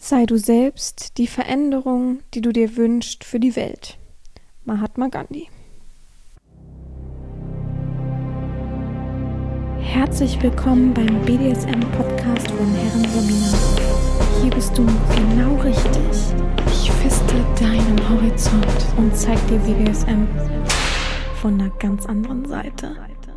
Sei du selbst die Veränderung, die du dir wünschst für die Welt. Mahatma Gandhi. Herzlich willkommen beim BDSM-Podcast von Herren Samina. Hier bist du genau richtig. Ich feste deinen Horizont und zeig dir BDSM von einer ganz anderen Seite.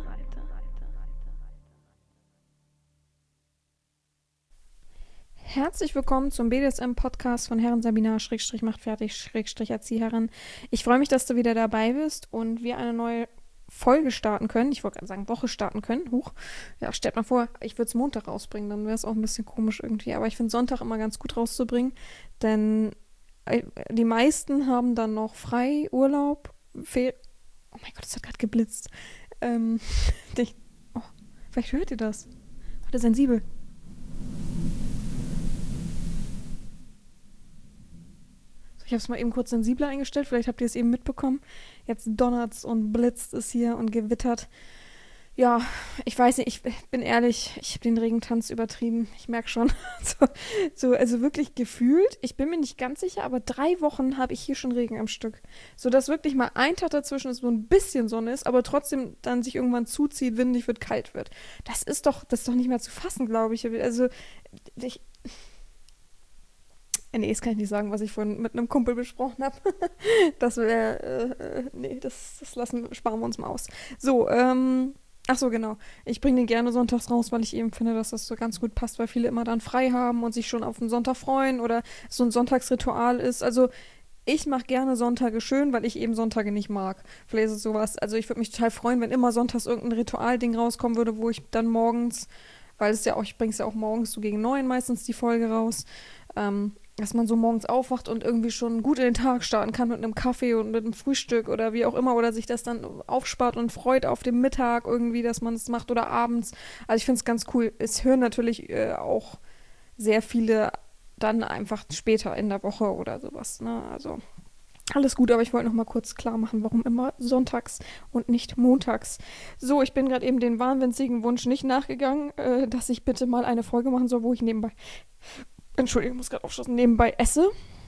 Herzlich willkommen zum BDSM-Podcast von Herren Sabina /Machtfertig/Erzieherin. Ich freue mich, dass du wieder dabei bist und wir eine neue Folge starten können. Ich wollte gerade sagen, Woche starten können. Huch. Ja, stellt mal vor, ich würde es Montag rausbringen, dann wäre es auch ein bisschen komisch irgendwie. Aber ich finde Sonntag immer ganz gut rauszubringen, denn die meisten haben dann noch frei, Urlaub, Ferien. Oh mein Gott, es hat gerade geblitzt. Oh, vielleicht hört ihr das. Warte, sensibel. Ich habe es mal eben kurz sensibler eingestellt, vielleicht habt ihr es eben mitbekommen. Jetzt donnert's und blitzt es hier und gewittert. Ja, ich weiß nicht, ich bin ehrlich, ich habe den Regentanz übertrieben. Ich merke schon, also wirklich gefühlt, ich bin mir nicht ganz sicher, aber 3 Wochen habe ich hier schon Regen am Stück. Sodass wirklich mal ein Tag dazwischen ist, so ein bisschen Sonne ist, aber trotzdem dann sich irgendwann zuzieht, windig wird, kalt wird. Das ist doch nicht mehr zu fassen, glaube ich. Also, nee, das kann ich nicht sagen, was ich vorhin mit einem Kumpel besprochen habe. Das wäre, nee, sparen wir uns mal aus. So, ach so, genau. Ich bringe den gerne sonntags raus, weil ich eben finde, dass das so ganz gut passt, weil viele immer dann frei haben und sich schon auf den Sonntag freuen oder so ein Sonntagsritual ist. Also, ich mache gerne Sonntage schön, weil ich eben Sonntage nicht mag. Vielleicht ist es sowas, also ich würde mich total freuen, wenn immer sonntags irgendein Ritualding rauskommen würde, wo ich dann morgens, weil es ja auch, ich bringe es ja auch morgens so gegen 9 meistens die Folge raus, dass man so morgens aufwacht und irgendwie schon gut in den Tag starten kann mit einem Kaffee und mit einem Frühstück oder wie auch immer oder sich das dann aufspart und freut auf den Mittag irgendwie, dass man es macht oder abends. Also ich finde es ganz cool. Es hören natürlich auch sehr viele dann einfach später in der Woche oder sowas, ne? Also alles gut, aber ich wollte noch mal kurz klar machen, warum immer sonntags und nicht montags. So, ich bin gerade eben den wahnwitzigen Wunsch nicht nachgegangen, dass ich bitte mal eine Folge machen soll, wo ich Entschuldigung, ich muss gerade aufstoßen, nebenbei esse.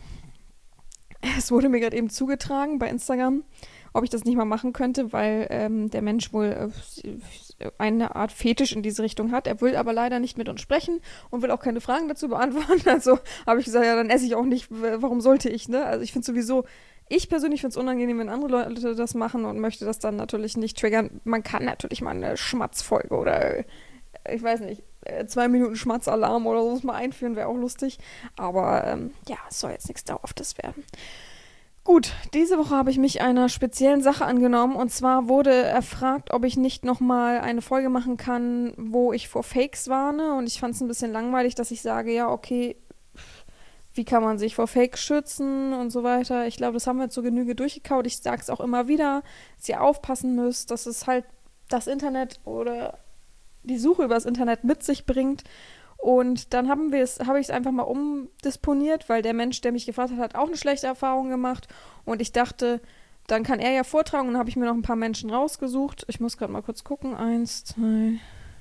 Es wurde mir gerade eben zugetragen bei Instagram, ob ich das nicht mal machen könnte, weil der Mensch wohl eine Art Fetisch in diese Richtung hat. Er will aber leider nicht mit uns sprechen und will auch keine Fragen dazu beantworten. Also habe ich gesagt, ja, dann esse ich auch nicht. Warum sollte ich, ne? Also ich finde sowieso, ich persönlich finde es unangenehm, wenn andere Leute das machen und möchte das dann natürlich nicht triggern. Man kann natürlich mal eine Schmatzfolge oder ich weiß nicht, 2 Minuten Schmatzalarm oder so mal einführen, wäre auch lustig. Aber ja, es soll jetzt nichts Dauerhaftes werden. Gut, diese Woche habe ich mich einer speziellen Sache angenommen und zwar wurde erfragt, ob ich nicht nochmal eine Folge machen kann, wo ich vor Fakes warne und ich fand es ein bisschen langweilig, dass ich sage, ja, okay, wie kann man sich vor Fakes schützen und so weiter. Ich glaube, das haben wir zur Genüge durchgekaut. Ich sage es auch immer wieder, dass ihr aufpassen müsst, dass es halt das Internet oder die Suche über das Internet mit sich bringt. Und dann habe ich es einfach mal umdisponiert, weil der Mensch, der mich gefragt hat, hat auch eine schlechte Erfahrung gemacht. Und ich dachte, dann kann er ja vortragen. Und dann habe ich mir noch ein paar Menschen rausgesucht. Ich muss gerade mal kurz gucken. 1, 2.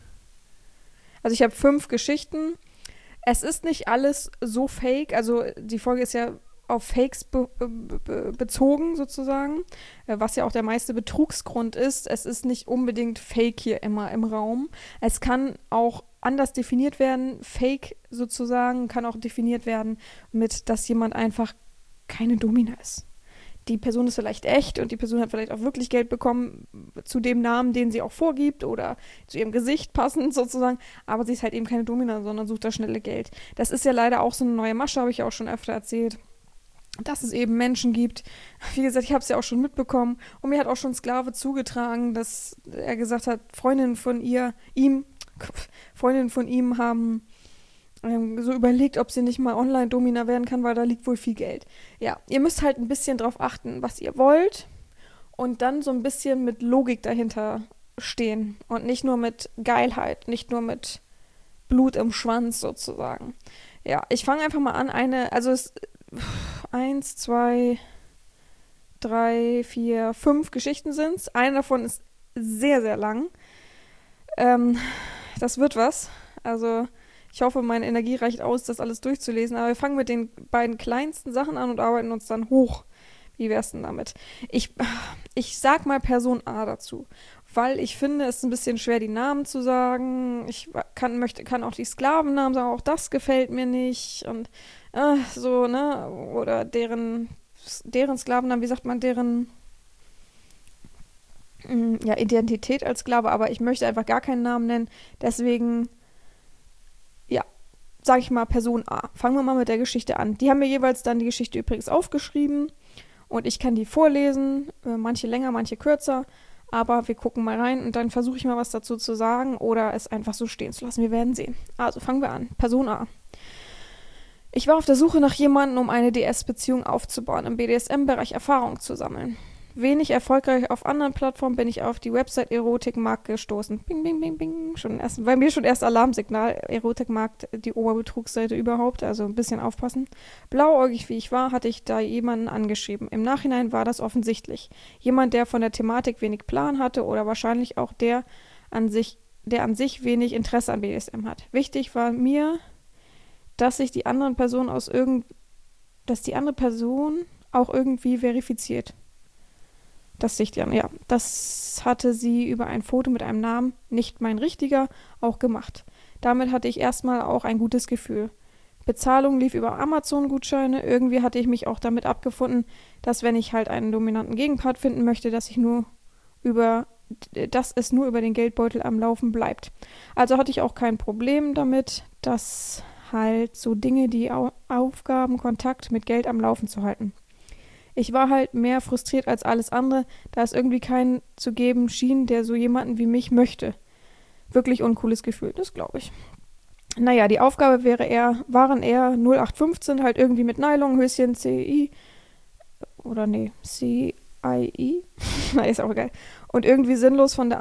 Also ich habe 5 Geschichten. Es ist nicht alles so fake. Also die Folge ist ja auf Fakes bezogen sozusagen, was ja auch der meiste Betrugsgrund ist. Es ist nicht unbedingt Fake hier immer im Raum. Es kann auch anders definiert werden. Fake sozusagen kann auch definiert werden mit, dass jemand einfach keine Domina ist. Die Person ist vielleicht echt und die Person hat vielleicht auch wirklich Geld bekommen zu dem Namen, den sie auch vorgibt oder zu ihrem Gesicht passend sozusagen, aber sie ist halt eben keine Domina, sondern sucht das schnelle Geld. Das ist ja leider auch so eine neue Masche, habe ich ja auch schon öfter erzählt, dass es eben Menschen gibt, wie gesagt, ich habe es ja auch schon mitbekommen und mir hat auch schon Sklave zugetragen, dass er gesagt hat, Freundinnen von ihm haben so überlegt, ob sie nicht mal Online-Domina werden kann, weil da liegt wohl viel Geld. Ja, ihr müsst halt ein bisschen drauf achten, was ihr wollt und dann so ein bisschen mit Logik dahinter stehen und nicht nur mit Geilheit, nicht nur mit Blut im Schwanz sozusagen. Ja, ich fange einfach mal an, 1, 2, 3, 4, 5 Geschichten sind's. Eine davon ist sehr, sehr lang. Das wird was. Also Ich hoffe, meine Energie reicht aus, das alles durchzulesen. Aber wir fangen mit den beiden kleinsten Sachen an und arbeiten uns dann hoch. Wie wär's denn damit? Ich, ich sag mal Person A dazu, weil ich finde, es ist ein bisschen schwer, die Namen zu sagen. Ich kann auch die Sklavennamen sagen, auch das gefällt mir nicht. Und so, ne? Oder deren Sklavennamen, wie sagt man, deren ja, Identität als Sklave, aber ich möchte einfach gar keinen Namen nennen. Deswegen, ja, sage ich mal Person A. Fangen wir mal mit der Geschichte an. Die haben mir jeweils dann die Geschichte übrigens aufgeschrieben und ich kann die vorlesen, manche länger, manche kürzer, aber wir gucken mal rein und dann versuche ich mal was dazu zu sagen oder es einfach so stehen zu lassen. Wir werden sehen. Also fangen wir an. Person A. Ich war auf der Suche nach jemandem, um eine DS-Beziehung aufzubauen, im BDSM-Bereich Erfahrung zu sammeln. Wenig erfolgreich auf anderen Plattformen bin ich auf die Website Erotikmarkt gestoßen. Bing, bing, bing, bing. Bei mir schon erst Alarmsignal. Erotikmarkt, die Oberbetrugsseite überhaupt, also ein bisschen aufpassen. Blauäugig wie ich war, hatte ich da jemanden angeschrieben. Im Nachhinein war das offensichtlich. Jemand, der von der Thematik wenig Plan hatte oder wahrscheinlich auch der an sich wenig Interesse an BDSM hat. Wichtig war mir, dass sich die andere Person auch irgendwie verifiziert. Das hatte sie über ein Foto mit einem Namen, nicht mein richtiger, auch gemacht. Damit hatte ich erstmal auch ein gutes Gefühl. Bezahlung lief über Amazon-Gutscheine. Irgendwie hatte ich mich auch damit abgefunden, dass wenn ich halt einen dominanten Gegenpart finden möchte, dass es nur über den Geldbeutel am Laufen bleibt. Also hatte ich auch kein Problem damit, dass halt so Dinge, die Aufgaben, Kontakt mit Geld am Laufen zu halten. Ich war halt mehr frustriert als alles andere, da es irgendwie keinen zu geben schien, der so jemanden wie mich möchte. Wirklich uncooles Gefühl, das glaube ich. Naja, die Aufgabe waren eher 0815, halt irgendwie mit Nylon, Höschen, CI. Oder nee, CII. Na, ist auch egal. Und irgendwie sinnlos von der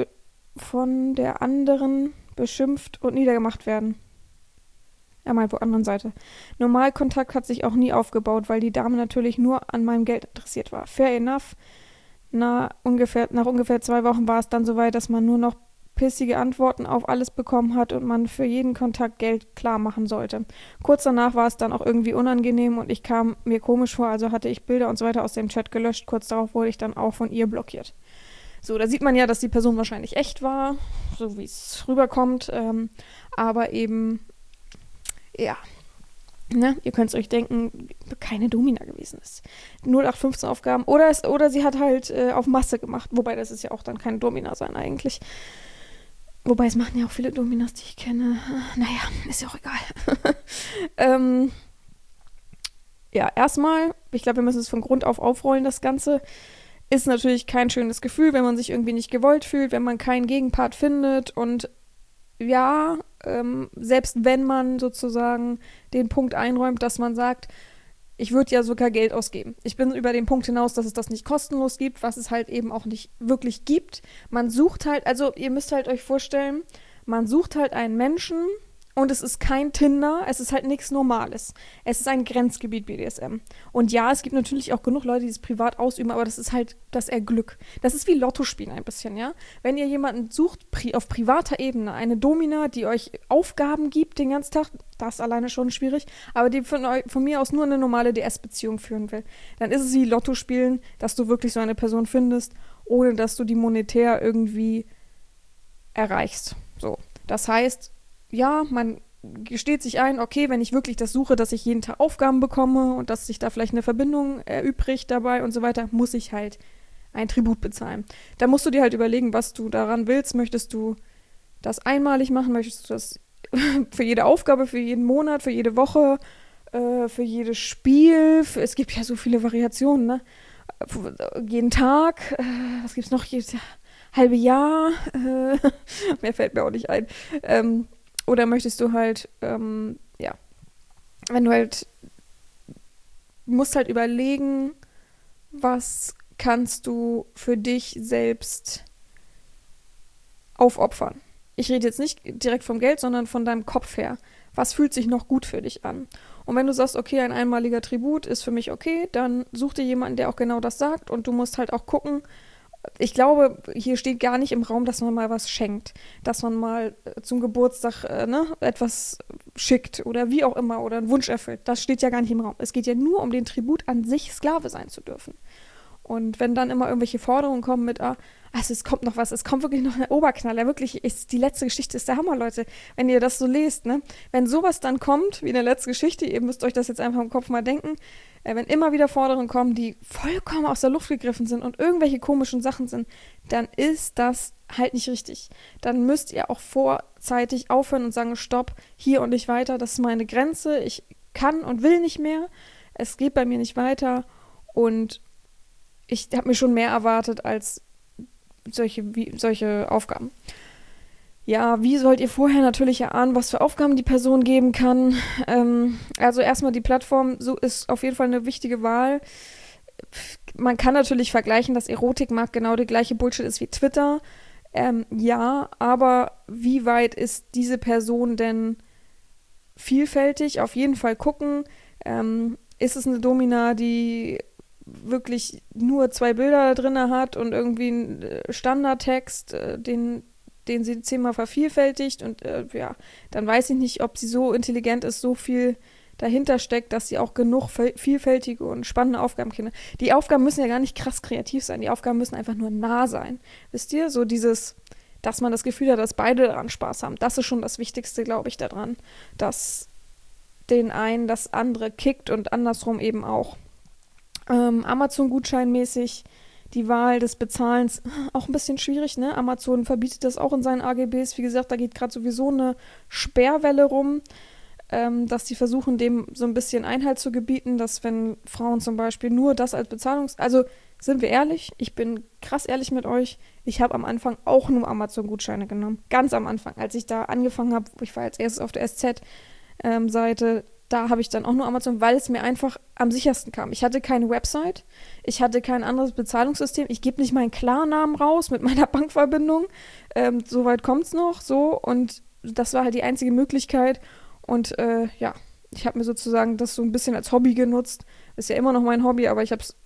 anderen beschimpft und niedergemacht werden. Er meint, wo anderen Seite. Normalkontakt hat sich auch nie aufgebaut, weil die Dame natürlich nur an meinem Geld interessiert war. Fair enough. Nach ungefähr 2 Wochen war es dann soweit, dass man nur noch pissige Antworten auf alles bekommen hat und man für jeden Kontakt Geld klar machen sollte. Kurz danach war es dann auch irgendwie unangenehm und ich kam mir komisch vor, also hatte ich Bilder und so weiter aus dem Chat gelöscht. Kurz darauf wurde ich dann auch von ihr blockiert. So, da sieht man ja, dass die Person wahrscheinlich echt war, so wie es rüberkommt, aber eben ja, ne, ihr könnt es euch denken, keine Domina gewesen ist. 0815 Aufgaben. Oder sie hat halt auf Masse gemacht. Wobei, das ist ja auch dann keine Domina sein eigentlich. Wobei, es machen ja auch viele Dominas, die ich kenne. Naja, ist ja auch egal. Ja, erstmal, ich glaube, wir müssen es von Grund auf aufrollen, das Ganze. Ist natürlich kein schönes Gefühl, wenn man sich irgendwie nicht gewollt fühlt, wenn man keinen Gegenpart findet und ja, selbst wenn man sozusagen den Punkt einräumt, dass man sagt, ich würde ja sogar Geld ausgeben. Ich bin über den Punkt hinaus, dass es das nicht kostenlos gibt, was es halt eben auch nicht wirklich gibt. Man sucht halt, also ihr müsst halt euch vorstellen, man sucht halt einen Menschen und es ist kein Tinder, es ist halt nichts Normales. Es ist ein Grenzgebiet BDSM. Und ja, es gibt natürlich auch genug Leute, die es privat ausüben, aber das ist halt das eher Glück. Das ist wie Lotto spielen ein bisschen, ja? Wenn ihr jemanden sucht, auf privater Ebene, eine Domina, die euch Aufgaben gibt den ganzen Tag, das ist alleine schon schwierig, aber die von mir aus nur eine normale DS-Beziehung führen will, dann ist es wie Lotto spielen, dass du wirklich so eine Person findest, ohne dass du die monetär irgendwie erreichst. So. Das heißt, ja, man gesteht sich ein, okay, wenn ich wirklich das suche, dass ich jeden Tag Aufgaben bekomme und dass sich da vielleicht eine Verbindung erübrigt dabei und so weiter, muss ich halt ein Tribut bezahlen. Da musst du dir halt überlegen, was du daran willst. Möchtest du das einmalig machen? Möchtest du das für jede Aufgabe, für jeden Monat, für jede Woche, für jedes Spiel? Es gibt ja so viele Variationen, ne? Jeden Tag, was gibt's noch? Jedes halbe Jahr, mehr fällt mir auch nicht ein. Oder möchtest du halt, ja, wenn du halt, musst halt überlegen, was kannst du für dich selbst aufopfern. Ich rede jetzt nicht direkt vom Geld, sondern von deinem Kopf her. Was fühlt sich noch gut für dich an? Und wenn du sagst, okay, ein einmaliger Tribut ist für mich okay, dann such dir jemanden, der auch genau das sagt und du musst halt auch gucken, Ich glaube, hier steht gar nicht im Raum, dass man mal was schenkt, dass man mal zum Geburtstag ne, etwas schickt oder wie auch immer oder einen Wunsch erfüllt. Das steht ja gar nicht im Raum. Es geht ja nur um den Tribut an sich, Sklave sein zu dürfen. Und wenn dann immer irgendwelche Forderungen kommen mit, also es kommt noch was, es kommt wirklich noch ein Oberknaller, wirklich, die letzte Geschichte ist der Hammer, Leute, wenn ihr das so lest, ne? Wenn sowas dann kommt, wie in der letzten Geschichte, ihr müsst euch das jetzt einfach im Kopf mal denken, wenn immer wieder Forderungen kommen, die vollkommen aus der Luft gegriffen sind und irgendwelche komischen Sachen sind, dann ist das halt nicht richtig. Dann müsst ihr auch vorzeitig aufhören und sagen, stopp, hier und nicht weiter, das ist meine Grenze, ich kann und will nicht mehr, es geht bei mir nicht weiter und ich habe mir schon mehr erwartet als solche Aufgaben. Ja, wie sollt ihr vorher natürlich erahnen, was für Aufgaben die Person geben kann? Also erstmal die Plattform, so ist auf jeden Fall eine wichtige Wahl. Man kann natürlich vergleichen, dass Erotikmarkt genau der gleiche Bullshit ist wie Twitter. Ja, aber wie weit ist diese Person denn vielfältig? Auf jeden Fall gucken. Ist es eine Domina, die wirklich nur 2 Bilder drin hat und irgendwie einen Standardtext, den sie 10-mal vervielfältigt und ja, dann weiß ich nicht, ob sie so intelligent ist, so viel dahinter steckt, dass sie auch genug vielfältige und spannende Aufgaben kennt. Die Aufgaben müssen ja gar nicht krass kreativ sein, die Aufgaben müssen einfach nur nah sein. Wisst ihr, so dieses, dass man das Gefühl hat, dass beide daran Spaß haben, das ist schon das Wichtigste, glaube ich, daran, dass den einen das andere kickt und andersrum eben auch. Amazon-Gutscheinmäßig die Wahl des Bezahlens auch ein bisschen schwierig, ne? Amazon verbietet das auch in seinen AGBs. Wie gesagt, da geht gerade sowieso eine Sperrwelle rum, dass sie versuchen, dem so ein bisschen Einhalt zu gebieten, dass wenn Frauen zum Beispiel nur das als Also, sind wir ehrlich, ich bin krass ehrlich mit euch, ich habe am Anfang auch nur Amazon-Gutscheine genommen. Ganz am Anfang, als ich da angefangen habe, ich war als erstes auf der SZ-Seite, da habe ich dann auch nur Amazon, weil es mir einfach am sichersten kam. Ich hatte keine Website, ich hatte kein anderes Bezahlungssystem, ich gebe nicht meinen Klarnamen raus mit meiner Bankverbindung. Soweit kommt es noch, so. Und das war halt die einzige Möglichkeit. Und ja, ich habe mir sozusagen das so ein bisschen als Hobby genutzt. Ist ja immer noch mein Hobby, aber ich habe es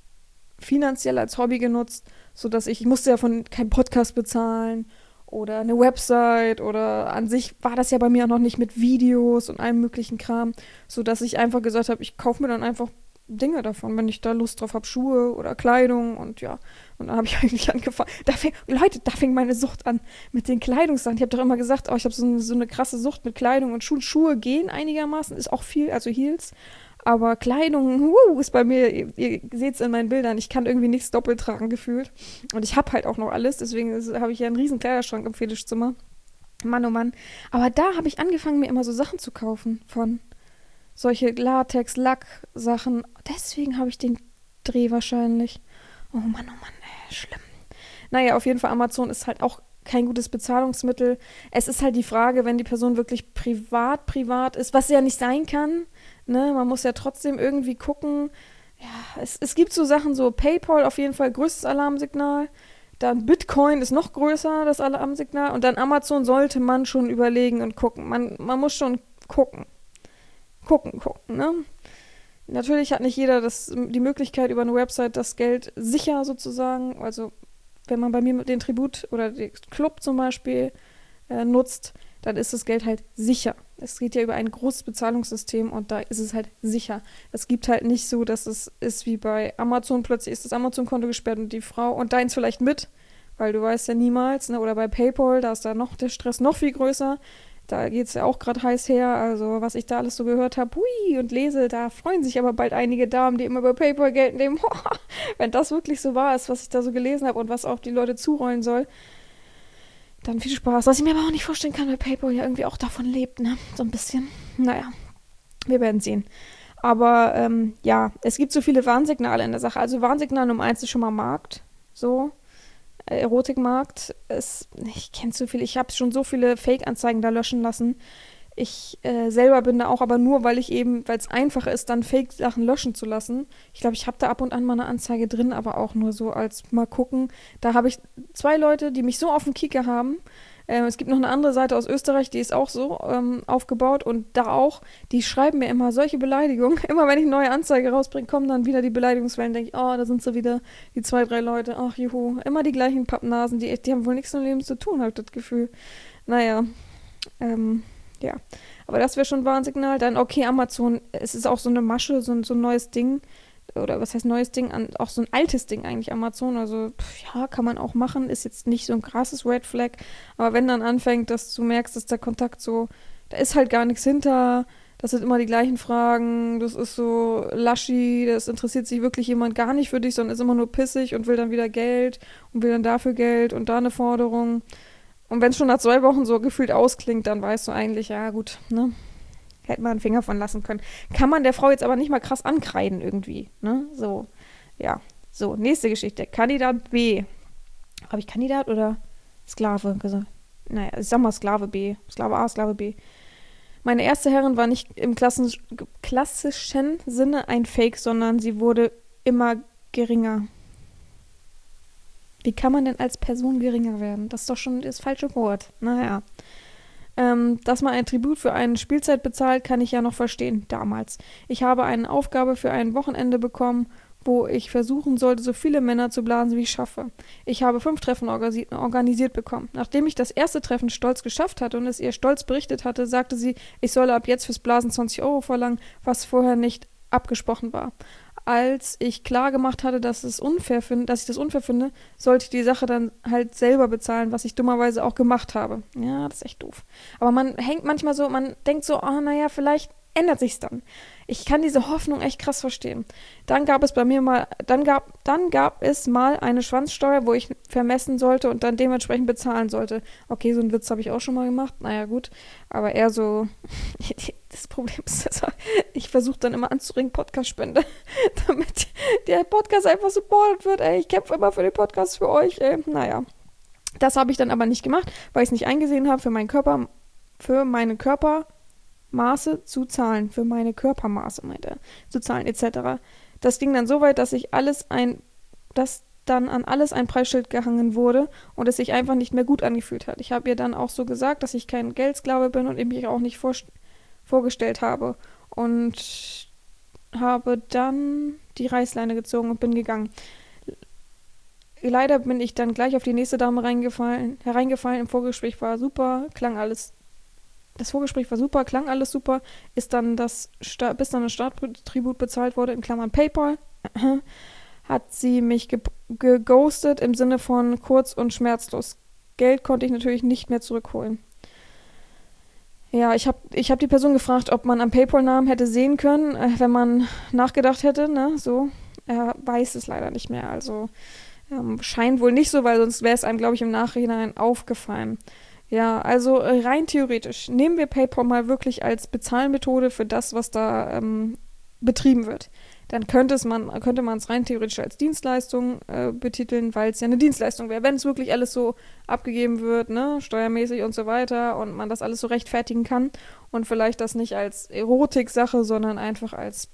finanziell als Hobby genutzt, sodass ich musste ja von keinem Podcast bezahlen oder eine Website oder an sich war das ja bei mir auch noch nicht mit Videos und allem möglichen Kram, sodass ich einfach gesagt habe, ich kaufe mir dann einfach Dinge davon, wenn ich da Lust drauf habe, Schuhe oder Kleidung und ja, und dann habe ich eigentlich angefangen, da fing meine Sucht an mit den Kleidungssachen. Ich habe doch immer gesagt, ich habe so eine krasse Sucht mit Kleidung und Schuhen. Schuhe gehen einigermaßen, ist auch viel, also Heels, aber Kleidung, ist bei mir, ihr seht es in meinen Bildern, ich kann irgendwie nichts doppelt tragen gefühlt. Und ich habe halt auch noch alles, deswegen habe ich ja einen riesen Kleiderschrank im Fetischzimmer. Mann, oh Mann. Aber da habe ich angefangen, mir immer so Sachen zu kaufen von solche Latex-Lack-Sachen. Deswegen habe ich den Dreh wahrscheinlich. Oh Mann, schlimm. Naja, auf jeden Fall, Amazon ist halt auch kein gutes Bezahlungsmittel. Es ist halt die Frage, wenn die Person wirklich privat ist, was ja nicht sein kann. Ne? Man muss ja trotzdem irgendwie gucken. Ja, es gibt so Sachen, so PayPal auf jeden Fall größtes Alarmsignal. Dann Bitcoin ist noch größer, das Alarmsignal. Und dann Amazon sollte man schon überlegen und gucken. Man muss schon gucken. Gucken, ne? Natürlich hat nicht jeder die Möglichkeit, über eine Website das Geld sicher sozusagen, also wenn man bei mir den Tribut oder den Club zum Beispiel nutzt, dann ist das Geld halt sicher. Es geht ja über ein großes Bezahlungssystem und da ist es halt sicher. Es gibt halt nicht so, dass es ist wie bei Amazon, plötzlich ist das Amazon-Konto gesperrt und die Frau und deins vielleicht mit, weil du weißt ja niemals, ne? Oder bei PayPal, da ist da noch der Stress noch viel größer. Da geht es ja auch gerade heiß her, also was ich da alles so gehört habe, und lese, da freuen sich aber bald einige Damen, die immer über PayPal Geld nehmen. Wenn das wirklich so wahr ist, was ich da so gelesen habe und was auf die Leute zurollen soll, dann viel Spaß. Was ich mir aber auch nicht vorstellen kann, weil PayPal ja irgendwie auch davon lebt, ne? So ein bisschen. Naja, wir werden sehen. Aber ja, es gibt so viele Warnsignale in der Sache. Also Warnsignal Nummer 1 ist schon mal Markt, so. Erotikmarkt, ich kenne so viele, ich habe schon so viele Fake-Anzeigen da löschen lassen. Ich selber bin da auch, aber nur, weil es einfacher ist, dann Fake-Sachen löschen zu lassen. Ich glaube, ich habe da ab und an mal eine Anzeige drin, aber auch nur so als mal gucken. Da habe ich 2 Leute, die mich so auf den Kieker haben, Es gibt noch eine andere Seite aus Österreich, die ist auch so aufgebaut und da auch, die schreiben mir immer solche Beleidigungen. Immer wenn ich eine neue Anzeige rausbringe, kommen dann wieder die Beleidigungswellen. Denke ich, oh, da sind so wieder die 2, 3 Leute. Ach, juhu. Immer die gleichen Pappnasen, die haben wohl nichts im Leben zu tun, habe ich das Gefühl. Naja, ja. Aber das wäre schon ein Warnsignal. Dann, okay, Amazon, es ist auch so eine Masche, so ein neues Ding. Oder was heißt neues Ding? Auch so ein altes Ding eigentlich, Amazon. Also, ja, kann man auch machen. Ist jetzt nicht so ein krasses Red Flag. Aber wenn dann anfängt, dass du merkst, dass der Kontakt so, da ist halt gar nichts hinter. Das sind immer die gleichen Fragen. Das ist so laschi. Das interessiert sich wirklich jemand gar nicht für dich, sondern ist immer nur pissig und will dann wieder Geld und will dann dafür Geld und da eine Forderung. Und wenn es schon nach 2 Wochen so gefühlt ausklingt, dann weißt du eigentlich, ja gut, ne? Hätte man einen Finger von lassen können. Kann man der Frau jetzt aber nicht mal krass ankreiden irgendwie, ne? So, ja. So, nächste Geschichte. Kandidat B. Habe ich Kandidat oder Sklave gesagt? Naja, ich sag mal Sklave B. Sklave A, Sklave B. Meine erste Herrin war nicht im klassischen Sinne ein Fake, sondern sie wurde immer geringer. Wie kann man denn als Person geringer werden? Das ist doch schon das falsche Wort. Naja. Dass man ein Tribut für eine Spielzeit bezahlt, kann ich ja noch verstehen, damals. Ich habe eine Aufgabe für ein Wochenende bekommen, wo ich versuchen sollte, so viele Männer zu blasen, wie ich schaffe. Ich habe 5 Treffen organisiert bekommen. Nachdem ich das erste Treffen stolz geschafft hatte und es ihr stolz berichtet hatte, sagte sie, ich solle ab jetzt fürs Blasen 20 Euro verlangen, was vorher nicht abgesprochen war. Als ich klar gemacht hatte, dass ich das unfair finde, sollte ich die Sache dann halt selber bezahlen, was ich dummerweise auch gemacht habe. Ja, das ist echt doof. Aber man hängt manchmal so, man denkt so, oh, naja, vielleicht ändert sich's dann. Ich kann diese Hoffnung echt krass verstehen. Dann gab es mal eine Schwanzsteuer, wo ich vermessen sollte und dann dementsprechend bezahlen sollte. Okay, so einen Witz habe ich auch schon mal gemacht. Naja, gut. Aber eher so, das Problem ist, ich versuche dann immer anzuringen, Podcast-Spende, damit der Podcast einfach supportet wird. Ey, ich kämpfe immer für den Podcast für euch. Ey. Naja. Das habe ich dann aber nicht gemacht, weil ich es nicht eingesehen habe, für meine Körpermaße zu zahlen, zu zahlen, etc. Das ging dann so weit, dass dann an alles ein Preisschild gehangen wurde und es sich einfach nicht mehr gut angefühlt hat. Ich habe ihr dann auch so gesagt, dass ich kein Geldsklave bin und ich mich auch nicht vorgestellt habe und habe dann die Reißleine gezogen und bin gegangen. Leider bin ich dann gleich auf die nächste Dame hereingefallen. Im Vorgespräch war super, das Vorgespräch war super, klang alles super, bis dann das Starttribut bezahlt wurde, in Klammern PayPal, hat sie mich geghostet im Sinne von kurz und schmerzlos. Geld konnte ich natürlich nicht mehr zurückholen. Ja, ich hab die Person gefragt, ob man am PayPal-Namen hätte sehen können, wenn man nachgedacht hätte, ne, so. Er weiß es leider nicht mehr, also scheint wohl nicht so, weil sonst wäre es einem, glaube ich, im Nachhinein aufgefallen. Ja, also rein theoretisch nehmen wir PayPal mal wirklich als Bezahlmethode für das, was da betrieben wird. Dann könnte man es rein theoretisch als Dienstleistung betiteln, weil es ja eine Dienstleistung wäre. Wenn es wirklich alles so abgegeben wird, ne, steuermäßig und so weiter und man das alles so rechtfertigen kann und vielleicht das nicht als Erotik-Sache, sondern einfach als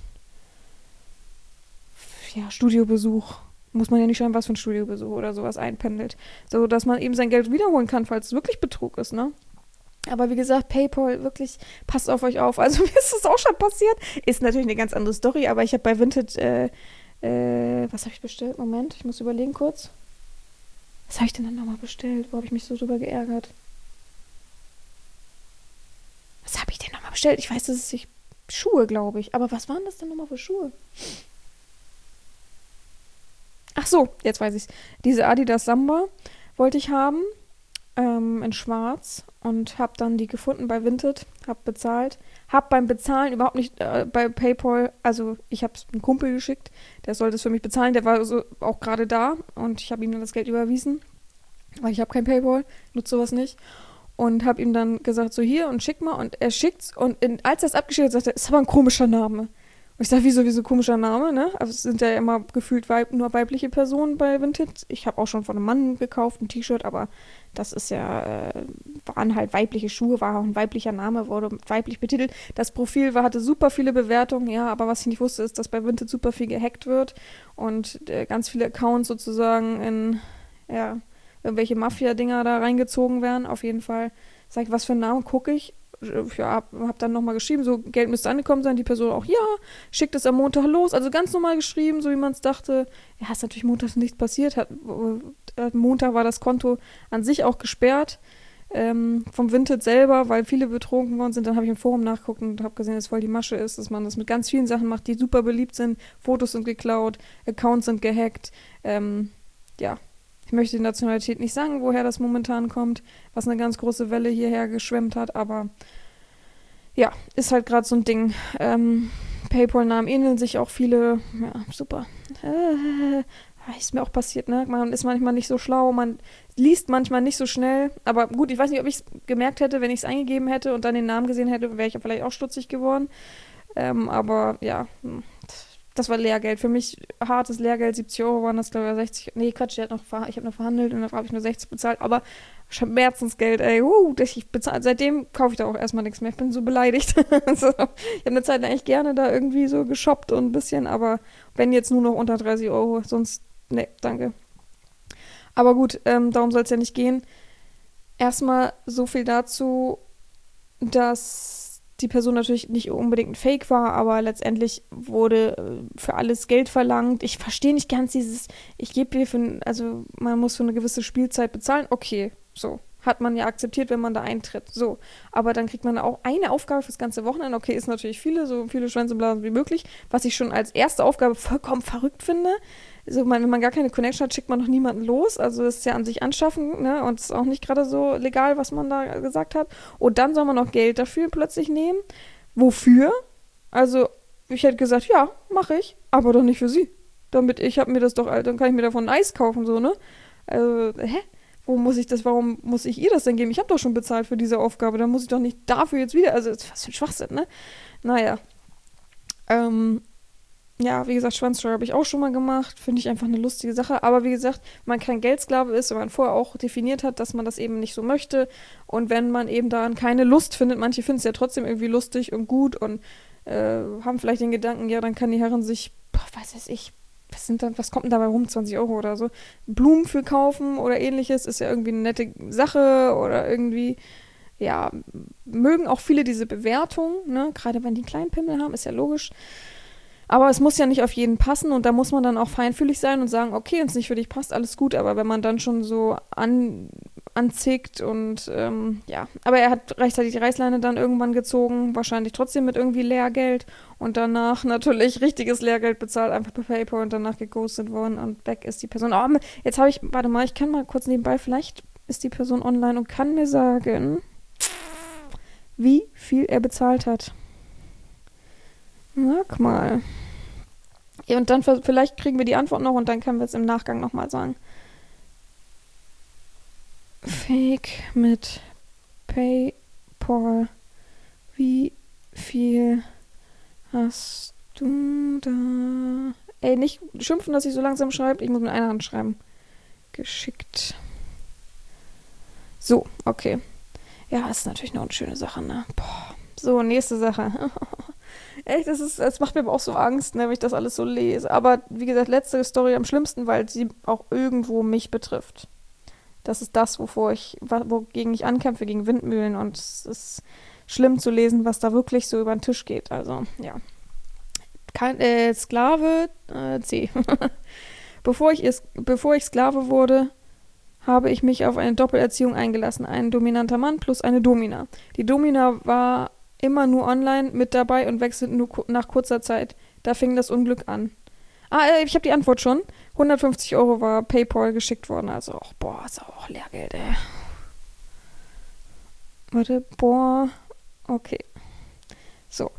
Studiobesuch. Muss man ja nicht schreiben, was für ein Studiobesuch oder sowas einpendelt. So, dass man eben sein Geld wiederholen kann, falls es wirklich Betrug ist, ne? Aber wie gesagt, PayPal, wirklich, passt auf euch auf. Also mir ist das auch schon passiert. Ist natürlich eine ganz andere Story, aber ich habe bei Vinted, was habe ich bestellt? Moment, ich muss überlegen kurz. Was habe ich denn dann nochmal bestellt? Wo habe ich mich so drüber geärgert? Was habe ich denn nochmal bestellt? Ich weiß, dass es sich Schuhe, glaube ich. Aber was waren das denn nochmal für Schuhe? Ach so, jetzt weiß ich's. Diese Adidas Samba wollte ich haben, in schwarz und habe dann die gefunden bei Vinted, habe bezahlt. Habe beim Bezahlen überhaupt nicht bei PayPal, also ich habe es einem Kumpel geschickt, der sollte es für mich bezahlen, der war so auch gerade da und ich habe ihm dann das Geld überwiesen, weil ich habe kein PayPal, nutze sowas nicht. Und habe ihm dann gesagt, so hier und schick mal und er schickt's und als er es abgeschickt hat, sagte er, ist aber ein komischer Name. Und ich sage, wieso komischer Name, ne? Also es sind ja immer gefühlt nur weibliche Personen bei Vinted. Ich habe auch schon von einem Mann gekauft, ein T-Shirt, aber das ist ja, waren halt weibliche Schuhe, war auch ein weiblicher Name, wurde weiblich betitelt. Das Profil hatte super viele Bewertungen, ja, aber was ich nicht wusste, ist, dass bei Vinted super viel gehackt wird und ganz viele Accounts sozusagen irgendwelche Mafia-Dinger da reingezogen werden. Auf jeden Fall, sag ich, was für einen Namen gucke ich? Ja, hab dann nochmal geschrieben, so, Geld müsste angekommen sein. Die Person auch, ja, schickt es am Montag los. Also ganz normal geschrieben, so wie man es dachte. Ja, ist natürlich montags nichts passiert. Montag war das Konto an sich auch gesperrt. Vom Vinted selber, weil viele betrunken worden sind. Dann habe ich im Forum nachgeguckt und habe gesehen, dass es voll die Masche ist, dass man das mit ganz vielen Sachen macht, die super beliebt sind. Fotos sind geklaut, Accounts sind gehackt. Ja, ich möchte die Nationalität nicht sagen, woher das momentan kommt, was eine ganz große Welle hierher geschwemmt hat, aber ja, ist halt gerade so ein Ding. PayPal-Namen ähneln sich auch viele. Ja, super. Ist mir auch passiert, ne? Man ist manchmal nicht so schlau, man liest manchmal nicht so schnell. Aber gut, ich weiß nicht, ob ich es gemerkt hätte, wenn ich es eingegeben hätte und dann den Namen gesehen hätte, wäre ich ja vielleicht auch stutzig geworden. Aber ja, das war Lehrgeld. Für mich hartes Lehrgeld, 70 Euro waren das, glaube ich, 60. Nee, Quatsch, ich habe noch verhandelt und dafür habe ich nur 60 bezahlt. Aber Schmerzensgeld, ey. Ich bezahle, seitdem kaufe ich da auch erstmal nichts mehr. Ich bin so beleidigt. Also, ich habe eine Zeit lang echt gerne da irgendwie so geshoppt und ein bisschen, aber wenn jetzt nur noch unter 30 Euro, sonst, nee, danke. Aber gut, darum soll es ja nicht gehen. Erstmal so viel dazu, dass die Person natürlich nicht unbedingt ein Fake war, aber letztendlich wurde für alles Geld verlangt. Ich verstehe nicht ganz ich gebe hier also man muss für eine gewisse Spielzeit bezahlen. Okay, so. Hat man ja akzeptiert, wenn man da eintritt. So. Aber dann kriegt man auch eine Aufgabe fürs ganze Wochenende. Okay, ist natürlich so viele Schwänze blasen wie möglich, was ich schon als erste Aufgabe vollkommen verrückt finde. Also, wenn man gar keine Connection hat, schickt man noch niemanden los. Also das ist ja an sich anschaffen, ne? Und es ist auch nicht gerade so legal, was man da gesagt hat. Und dann soll man noch Geld dafür plötzlich nehmen. Wofür? Also, ich hätte gesagt, ja, mache ich, aber doch nicht für sie. Dann kann ich mir davon ein Eis kaufen, so, ne? Also, hä? Warum muss ich ihr das denn geben? Ich habe doch schon bezahlt für diese Aufgabe, dann muss ich doch nicht dafür jetzt wieder, also, was für ein Schwachsinn, ne? Naja. Ja, wie gesagt, Schwanzsteuer habe ich auch schon mal gemacht. Finde ich einfach eine lustige Sache. Aber wie gesagt, wenn man kein Geldsklave ist und man vorher auch definiert hat, dass man das eben nicht so möchte und wenn man eben daran keine Lust findet, manche finden es ja trotzdem irgendwie lustig und gut und haben vielleicht den Gedanken, ja, dann kann die Herren sich, was weiß ich, was kommt denn dabei rum, 20 Euro oder so, Blumen für kaufen oder ähnliches, ist ja irgendwie eine nette Sache oder irgendwie, ja, mögen auch viele diese Bewertung, ne, gerade wenn die einen kleinen Pimmel haben, ist ja logisch. Aber es muss ja nicht auf jeden passen und da muss man dann auch feinfühlig sein und sagen, okay, wenn es nicht für dich passt, alles gut. Aber wenn man dann schon so anzickt und ja. Aber er hat rechtzeitig die Reißleine dann irgendwann gezogen, wahrscheinlich trotzdem mit irgendwie Lehrgeld und danach natürlich richtiges Lehrgeld bezahlt, einfach per PayPal und danach geghostet worden und weg ist die Person. Oh, jetzt habe warte mal, ich kann mal kurz nebenbei, vielleicht ist die Person online und kann mir sagen, wie viel er bezahlt hat. Sag mal. Ja, und dann vielleicht kriegen wir die Antwort noch und dann können wir es im Nachgang nochmal sagen. Fake mit PayPal. Wie viel hast du da? Ey, nicht schimpfen, dass ich so langsam schreibe. Ich muss mit einer Hand schreiben. Geschickt. So, okay. Ja, ist natürlich noch eine schöne Sache, ne? Boah. So, nächste Sache. Echt, das macht mir aber auch so Angst, ne, wenn ich das alles so lese. Aber wie gesagt, letzte Story am schlimmsten, weil sie auch irgendwo mich betrifft. Das ist das, wogegen ich ankämpfe, gegen Windmühlen. Und es ist schlimm zu lesen, was da wirklich so über den Tisch geht. Also, ja. Sklave C. Bevor ich Sklave wurde, habe ich mich auf eine Doppelerziehung eingelassen. Ein dominanter Mann plus eine Domina. Die Domina war immer nur online mit dabei und wechselt nur nach kurzer Zeit. Da fing das Unglück an. Ich habe die Antwort schon. 150 Euro war PayPal geschickt worden. Also auch, boah, ist auch Lehrgeld, ey. Warte, boah. Okay. So.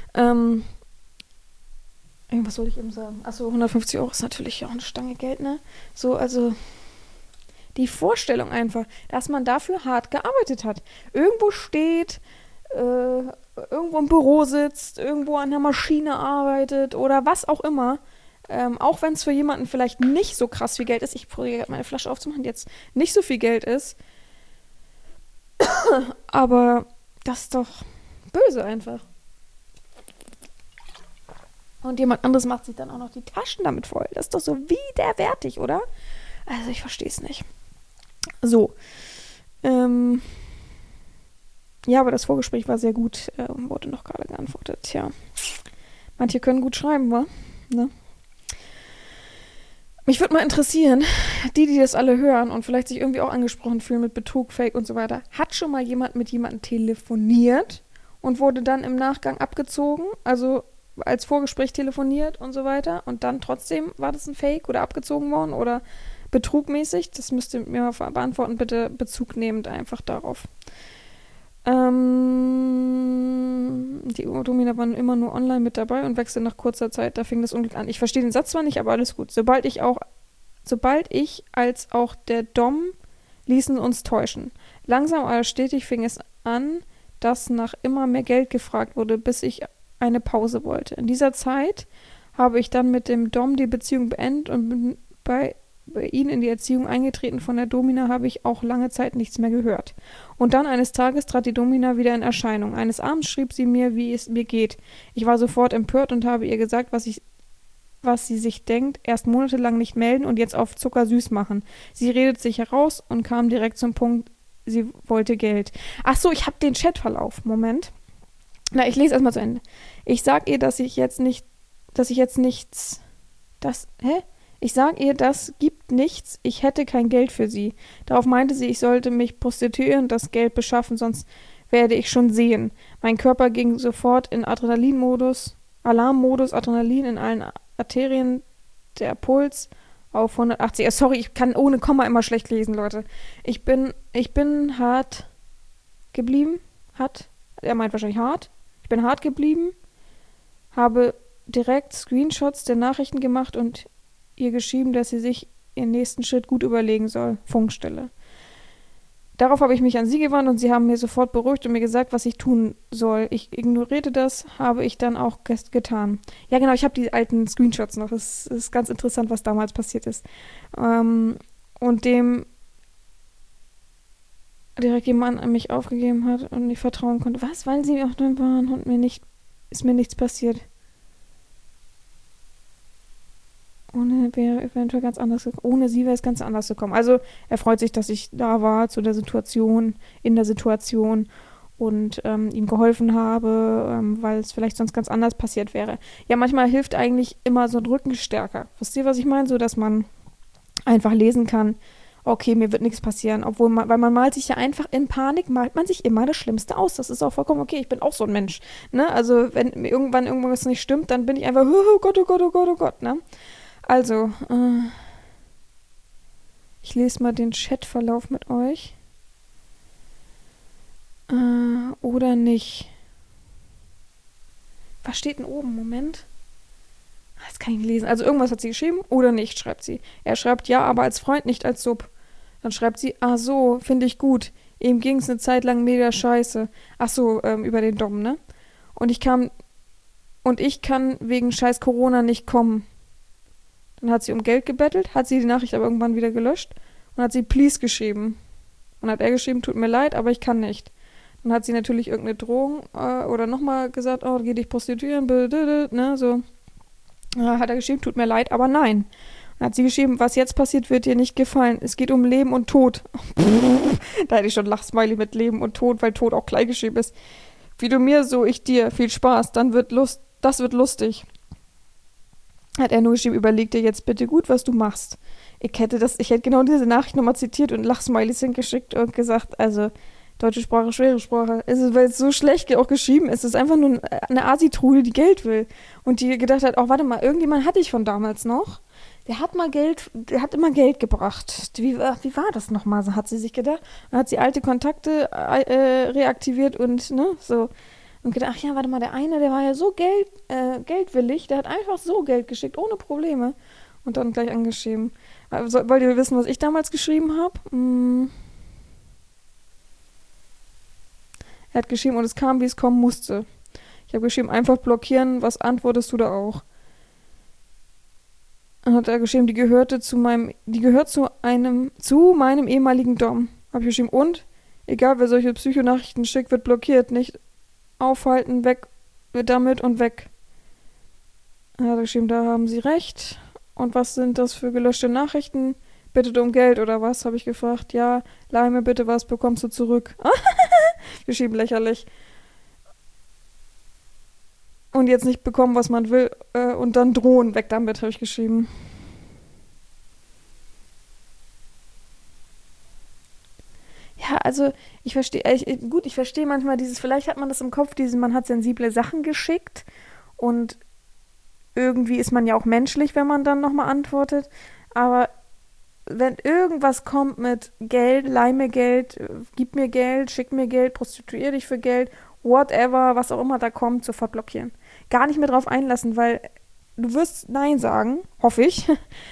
Was soll ich eben sagen? Achso, 150 Euro ist natürlich auch eine Stange Geld, ne? So, also die Vorstellung einfach, dass man dafür hart gearbeitet hat. Irgendwo steht, irgendwo im Büro sitzt, irgendwo an der Maschine arbeitet oder was auch immer. Auch wenn es für jemanden vielleicht nicht so krass viel Geld ist, ich probiere gerade meine Flasche aufzumachen, jetzt nicht so viel Geld ist, aber das ist doch böse einfach. Und jemand anderes macht sich dann auch noch die Taschen damit voll. Das ist doch so widerwärtig, oder? Also ich verstehe es nicht. So, ähm, ja, aber das Vorgespräch war sehr gut, wurde noch gerade geantwortet. Tja, manche können gut schreiben, wa? Ne? Mich würde mal interessieren, die das alle hören und vielleicht sich irgendwie auch angesprochen fühlen mit Betrug, Fake und so weiter. Hat schon mal jemand mit jemandem telefoniert und wurde dann im Nachgang abgezogen? Also als Vorgespräch telefoniert und so weiter und dann trotzdem war das ein Fake oder abgezogen worden oder betrugmäßig? Das müsst ihr mir mal beantworten, bitte Bezug nehmend einfach darauf. Die Domina waren immer nur online mit dabei und wechseln nach kurzer Zeit. Da fing das Unglück an. Ich verstehe den Satz zwar nicht, aber alles gut. Sobald ich als auch der Dom ließen uns täuschen. Langsam aber stetig fing es an, dass nach immer mehr Geld gefragt wurde, bis ich eine Pause wollte. In dieser Zeit habe ich dann mit dem Dom die Beziehung beendet und bin bei ihn in die Erziehung eingetreten. Von der Domina habe ich auch lange Zeit nichts mehr gehört. Und dann eines Tages trat die Domina wieder in Erscheinung. Eines Abends schrieb sie mir, wie es mir geht. Ich war sofort empört und habe ihr gesagt, was sie sich denkt, erst monatelang nicht melden und jetzt auf Zucker süß machen. Sie redet sich heraus und kam direkt zum Punkt, sie wollte Geld. Ach so, ich habe den Chatverlauf. Moment. Na, ich lese erstmal zu Ende. Ich sag ihr, Ich sag ihr, das gibt nichts, ich hätte kein Geld für sie. Darauf meinte sie, ich sollte mich prostituieren und das Geld beschaffen, sonst werde ich schon sehen. Mein Körper ging sofort in Adrenalinmodus, Alarmmodus, Adrenalin in allen Arterien, der Puls auf 180. Sorry, ich kann ohne Komma immer schlecht lesen, Leute. Ich bin hart geblieben. Er meint wahrscheinlich hart. Ich bin hart geblieben, habe direkt Screenshots der Nachrichten gemacht und ihr geschrieben, dass sie sich ihren nächsten Schritt gut überlegen soll. Funkstelle. Darauf habe ich mich an sie gewandt und sie haben mir sofort beruhigt und mir gesagt, was ich tun soll. Ich ignorierte das, habe ich dann auch getan. Ja, genau, ich habe die alten Screenshots noch. Es ist ganz interessant, was damals passiert ist. Und dem direkt jemand an mich aufgegeben hat und ich vertrauen konnte. Was? Weil sie auch da waren und ist mir nichts passiert. Ohne sie wäre es ganz anders gekommen. Also er freut sich, dass ich da war in der Situation und ihm geholfen habe, weil es vielleicht sonst ganz anders passiert wäre. Ja, manchmal hilft eigentlich immer so ein Rückenstärker. Wisst ihr, was ich meine? So, dass man einfach lesen kann, okay, mir wird nichts passieren. Weil man malt sich ja einfach in Panik, malt man sich immer das Schlimmste aus. Das ist auch vollkommen okay. Ich bin auch so ein Mensch. Ne? Also wenn mir irgendwas nicht stimmt, dann bin ich einfach, oh Gott, oh Gott, oh Gott, oh Gott. Ne? Also, ich lese mal den Chatverlauf mit euch. Oder nicht. Was steht denn oben? Moment. Das kann ich nicht lesen. Also irgendwas hat sie geschrieben oder nicht, schreibt sie. Er schreibt, ja, aber als Freund, nicht als Sub. Dann schreibt sie, ach so, finde ich gut. Ihm ging es eine Zeit lang mega scheiße. Ach so, über den Dom, ne? Und ich kann wegen scheiß Corona nicht kommen. Dann hat sie um Geld gebettelt, hat sie die Nachricht aber irgendwann wieder gelöscht und hat sie please geschrieben. Und hat er geschrieben, tut mir leid, aber ich kann nicht. Dann hat sie natürlich irgendeine Drohung oder nochmal gesagt, oh, geh dich prostituieren, ne, so. Hat er geschrieben, tut mir leid, aber nein. Dann hat sie geschrieben, was jetzt passiert, wird dir nicht gefallen. Es geht um Leben und Tod. Da hätte ich schon Lachsmiley mit Leben und Tod, weil Tod auch klein geschrieben ist. Wie du mir, so ich dir. Viel Spaß, das wird lustig. Hat er nur geschrieben, überleg dir jetzt bitte gut, was du machst. Ich hätte genau diese Nachricht nochmal zitiert und Lachsmilies hingeschickt und gesagt, also, deutsche Sprache, schwere Sprache. Weil es so schlecht auch geschrieben ist. Es ist einfach nur eine Asitrude, die Geld will. Und die gedacht hat, oh, warte mal, irgendjemand hatte ich von damals noch. Der hat immer Geld gebracht. Wie war das nochmal, hat sie sich gedacht. Dann hat sie alte Kontakte reaktiviert und, ne, so. Und gedacht, ach ja, warte mal, der eine, der war ja so geldwillig, der hat einfach so Geld geschickt, ohne Probleme. Und dann gleich angeschrieben. Wollt ihr wissen, was ich damals geschrieben habe? Er hat geschrieben, und es kam, wie es kommen musste. Ich habe geschrieben, einfach blockieren, was antwortest du da auch? Dann hat er geschrieben, die gehört zu meinem ehemaligen Dom. Habe ich geschrieben, und? Egal, wer solche Psychonachrichten schickt, wird blockiert, nicht aufhalten, weg, damit und weg. Dann hat er geschrieben, da haben sie recht. Und was sind das für gelöschte Nachrichten? Bittet um Geld oder was, habe ich gefragt. Ja, leih mir bitte was, bekommst du zurück. Geschrieben lächerlich. Und jetzt nicht bekommen, was man will, und dann drohen. Weg damit, habe ich geschrieben. Ja, also ich verstehe, gut, ich verstehe manchmal dieses, vielleicht hat man das im Kopf, man hat sensible Sachen geschickt und irgendwie ist man ja auch menschlich, wenn man dann nochmal antwortet. Aber wenn irgendwas kommt mit Geld, leih mir Geld, gib mir Geld, schick mir Geld, prostituier dich für Geld, whatever, was auch immer da kommt, sofort blockieren. Gar nicht mehr drauf einlassen, weil du wirst Nein sagen, hoffe ich.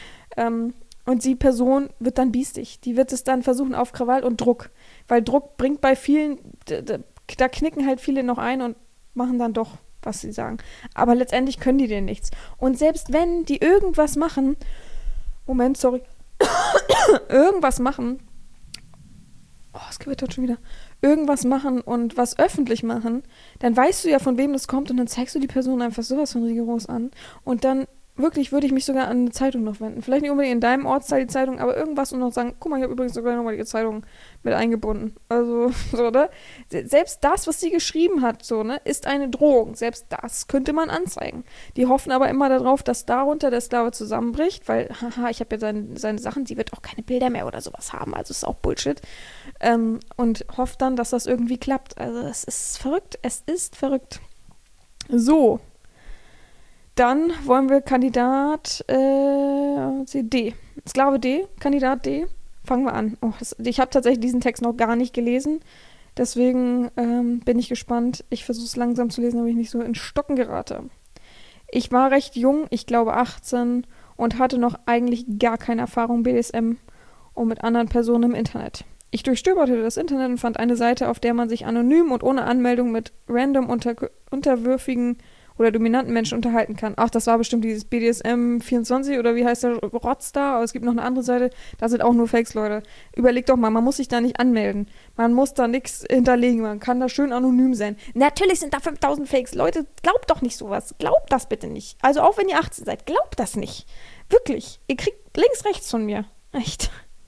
Und die Person wird dann biestig. Die wird es dann versuchen auf Krawall und Druck. Weil Druck bringt bei vielen, da knicken halt viele noch ein und machen dann doch, was sie sagen. Aber letztendlich können die dir nichts. Und selbst wenn die irgendwas machen, Moment, sorry, irgendwas machen, oh, es gewittert schon wieder, irgendwas machen und was öffentlich machen, dann weißt du ja, von wem das kommt und dann zeigst du die Person einfach sowas von rigoros an und dann wirklich würde ich mich sogar an eine Zeitung noch wenden. Vielleicht nicht unbedingt in deinem Ortsteil die Zeitung, aber irgendwas und noch sagen, guck mal, ich habe übrigens sogar nochmal die Zeitung mit eingebunden. Also, so, ne? Selbst das, was sie geschrieben hat, so, ne, ist eine Drohung. Selbst das könnte man anzeigen. Die hoffen aber immer darauf, dass darunter der Sklave zusammenbricht, weil, haha, ich habe ja seine Sachen, sie wird auch keine Bilder mehr oder sowas haben, also ist auch Bullshit. Und hofft dann, dass das irgendwie klappt. Also, es ist verrückt. Es ist verrückt. So. Dann wollen wir Kandidat D. Sklave D, Kandidat D. Fangen wir an. Oh, ich habe tatsächlich diesen Text noch gar nicht gelesen. Deswegen bin ich gespannt. Ich versuche es langsam zu lesen, damit ich nicht so in Stocken gerate. Ich war recht jung, ich glaube 18, und hatte noch eigentlich gar keine Erfahrung BDSM und mit anderen Personen im Internet. Ich durchstöberte das Internet und fand eine Seite, auf der man sich anonym und ohne Anmeldung mit random unterwürfigen oder dominanten Menschen unterhalten kann. Ach, das war bestimmt dieses BDSM 24 oder wie heißt der Rotz da? Aber es gibt noch eine andere Seite, da sind auch nur Fakes, Leute. Überleg doch mal, man muss sich da nicht anmelden. Man muss da nichts hinterlegen, man kann da schön anonym sein. Natürlich sind da 5000 Fakes. Leute, glaubt doch nicht sowas. Glaubt das bitte nicht. Also auch wenn ihr 18 seid, glaubt das nicht. Wirklich. Ihr kriegt links, rechts von mir. Echt.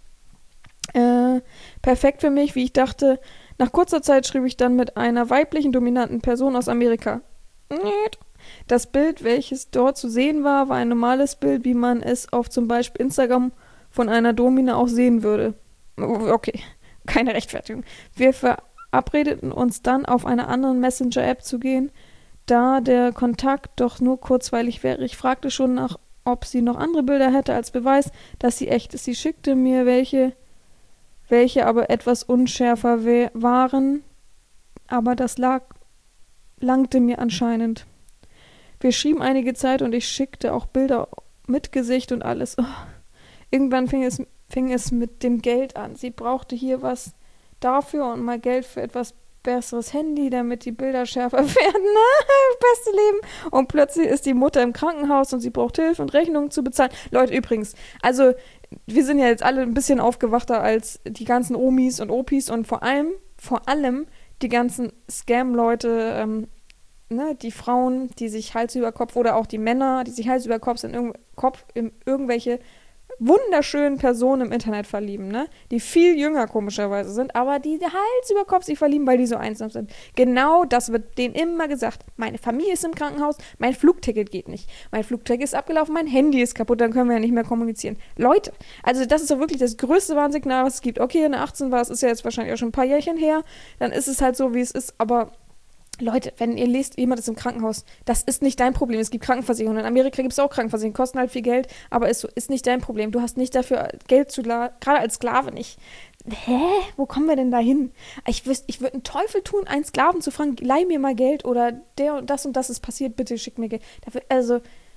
Perfekt für mich, wie ich dachte. Nach kurzer Zeit schrieb ich dann mit einer weiblichen, dominanten Person aus Amerika. Das Bild, welches dort zu sehen war, war ein normales Bild, wie man es auf zum Beispiel Instagram von einer Domina auch sehen würde. Okay, keine Rechtfertigung. Wir verabredeten uns dann, auf einer anderen Messenger-App zu gehen, da der Kontakt doch nur kurzweilig wäre. Ich fragte schon nach, ob sie noch andere Bilder hätte als Beweis, dass sie echt ist. Sie schickte mir welche aber etwas unschärfer waren, aber das langte mir anscheinend. Wir schrieben einige Zeit und ich schickte auch Bilder mit Gesicht und alles. Oh. Irgendwann fing es mit dem Geld an. Sie brauchte hier was dafür und mal Geld für etwas besseres Handy, damit die Bilder schärfer werden. Beste Leben. Und plötzlich ist die Mutter im Krankenhaus und sie braucht Hilfe und Rechnungen zu bezahlen. Leute, übrigens, also wir sind ja jetzt alle ein bisschen aufgewachter als die ganzen Omis und Opis und vor allem die ganzen Scam-Leute, ne, die Frauen, die sich Hals über Kopf oder auch die Männer, die sich Hals über Kopf in irgendwelche wunderschönen Personen im Internet verlieben, ne? Die viel jünger komischerweise sind, aber die Hals über Kopf sich verlieben, weil die so einsam sind. Genau das wird denen immer gesagt. Meine Familie ist im Krankenhaus, mein Flugticket geht nicht. Mein Flugticket ist abgelaufen, mein Handy ist kaputt, dann können wir ja nicht mehr kommunizieren. Leute, also das ist doch wirklich das größte Warnsignal, was es gibt. Okay, eine 18 war, es ist ja jetzt wahrscheinlich auch schon ein paar Jährchen her, dann ist es halt so, wie es ist, aber Leute, wenn ihr lest, jemand ist im Krankenhaus, das ist nicht dein Problem. Es gibt Krankenversicherungen. In Amerika gibt es auch Krankenversicherungen, kosten halt viel Geld, aber ist nicht dein Problem. Du hast nicht dafür Geld gerade als Sklave nicht. Hä? Wo kommen wir denn da hin? Ich würde einen Teufel tun, einen Sklaven zu fragen, leih mir mal Geld oder der und das ist passiert, bitte schick mir Geld. Dafür, also,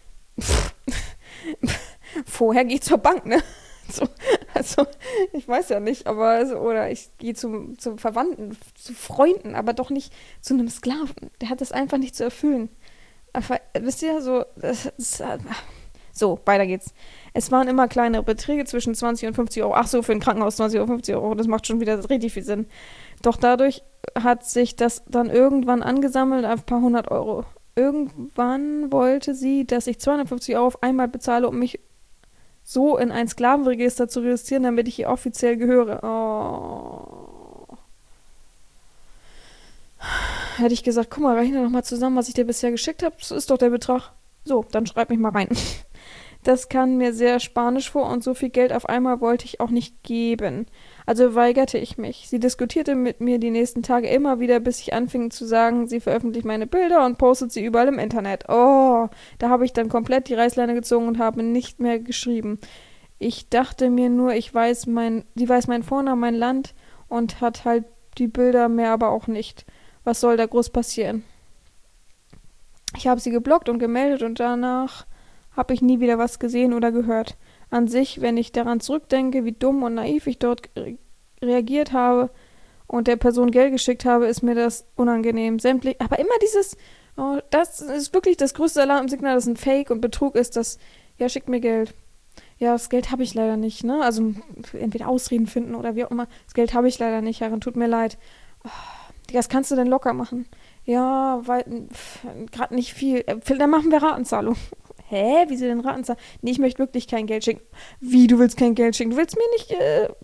vorher geh zur Bank, ne? So, also, ich weiß ja nicht, aber oder ich gehe zu Verwandten, zu Freunden, aber doch nicht zu einem Sklaven. Der hat das einfach nicht zu erfüllen. Aber, wisst ihr, so, weiter geht's. Es waren immer kleinere Beträge zwischen 20 und 50 Euro. Ach so, für ein Krankenhaus 20 oder 50 Euro, das macht schon wieder richtig viel Sinn. Doch dadurch hat sich das dann irgendwann angesammelt auf ein paar hundert Euro. Irgendwann wollte sie, dass ich 250 Euro auf einmal bezahle, um mich so in ein Sklavenregister zu registrieren, damit ich ihr offiziell gehöre. Oh. Hätte ich gesagt, guck mal, rechne doch mal zusammen, was ich dir bisher geschickt habe. Das ist doch der Betrag. So, dann schreib mich mal rein. Das kam mir sehr spanisch vor und so viel Geld auf einmal wollte ich auch nicht geben. Also weigerte ich mich. Sie diskutierte mit mir die nächsten Tage immer wieder, bis ich anfing zu sagen, sie veröffentlicht meine Bilder und postet sie überall im Internet. Oh, da habe ich dann komplett die Reißleine gezogen und habe nicht mehr geschrieben. Ich dachte mir nur, sie weiß meinen Vornamen, mein Land und hat halt die Bilder, mehr aber auch nicht. Was soll da groß passieren? Ich habe sie geblockt und gemeldet und danach habe ich nie wieder was gesehen oder gehört. An sich, wenn ich daran zurückdenke, wie dumm und naiv ich dort reagiert habe und der Person Geld geschickt habe, ist mir das unangenehm. Sämtlich, aber immer dieses, oh, das ist wirklich das größte Alarmsignal, dass ein Fake und Betrug ist, das, ja, schickt mir Geld. Ja, das Geld habe ich leider nicht, ne? Also entweder Ausreden finden oder wie auch immer. Das Geld habe ich leider nicht, Herrin, tut mir leid. Oh, das kannst du denn locker machen? Ja, weil gerade nicht viel. Dann machen wir Ratenzahlung. Hä? Wieso denn Ratenzahlung? Nee, ich möchte wirklich kein Geld schicken. Wie, du willst kein Geld schicken? Du willst mir nicht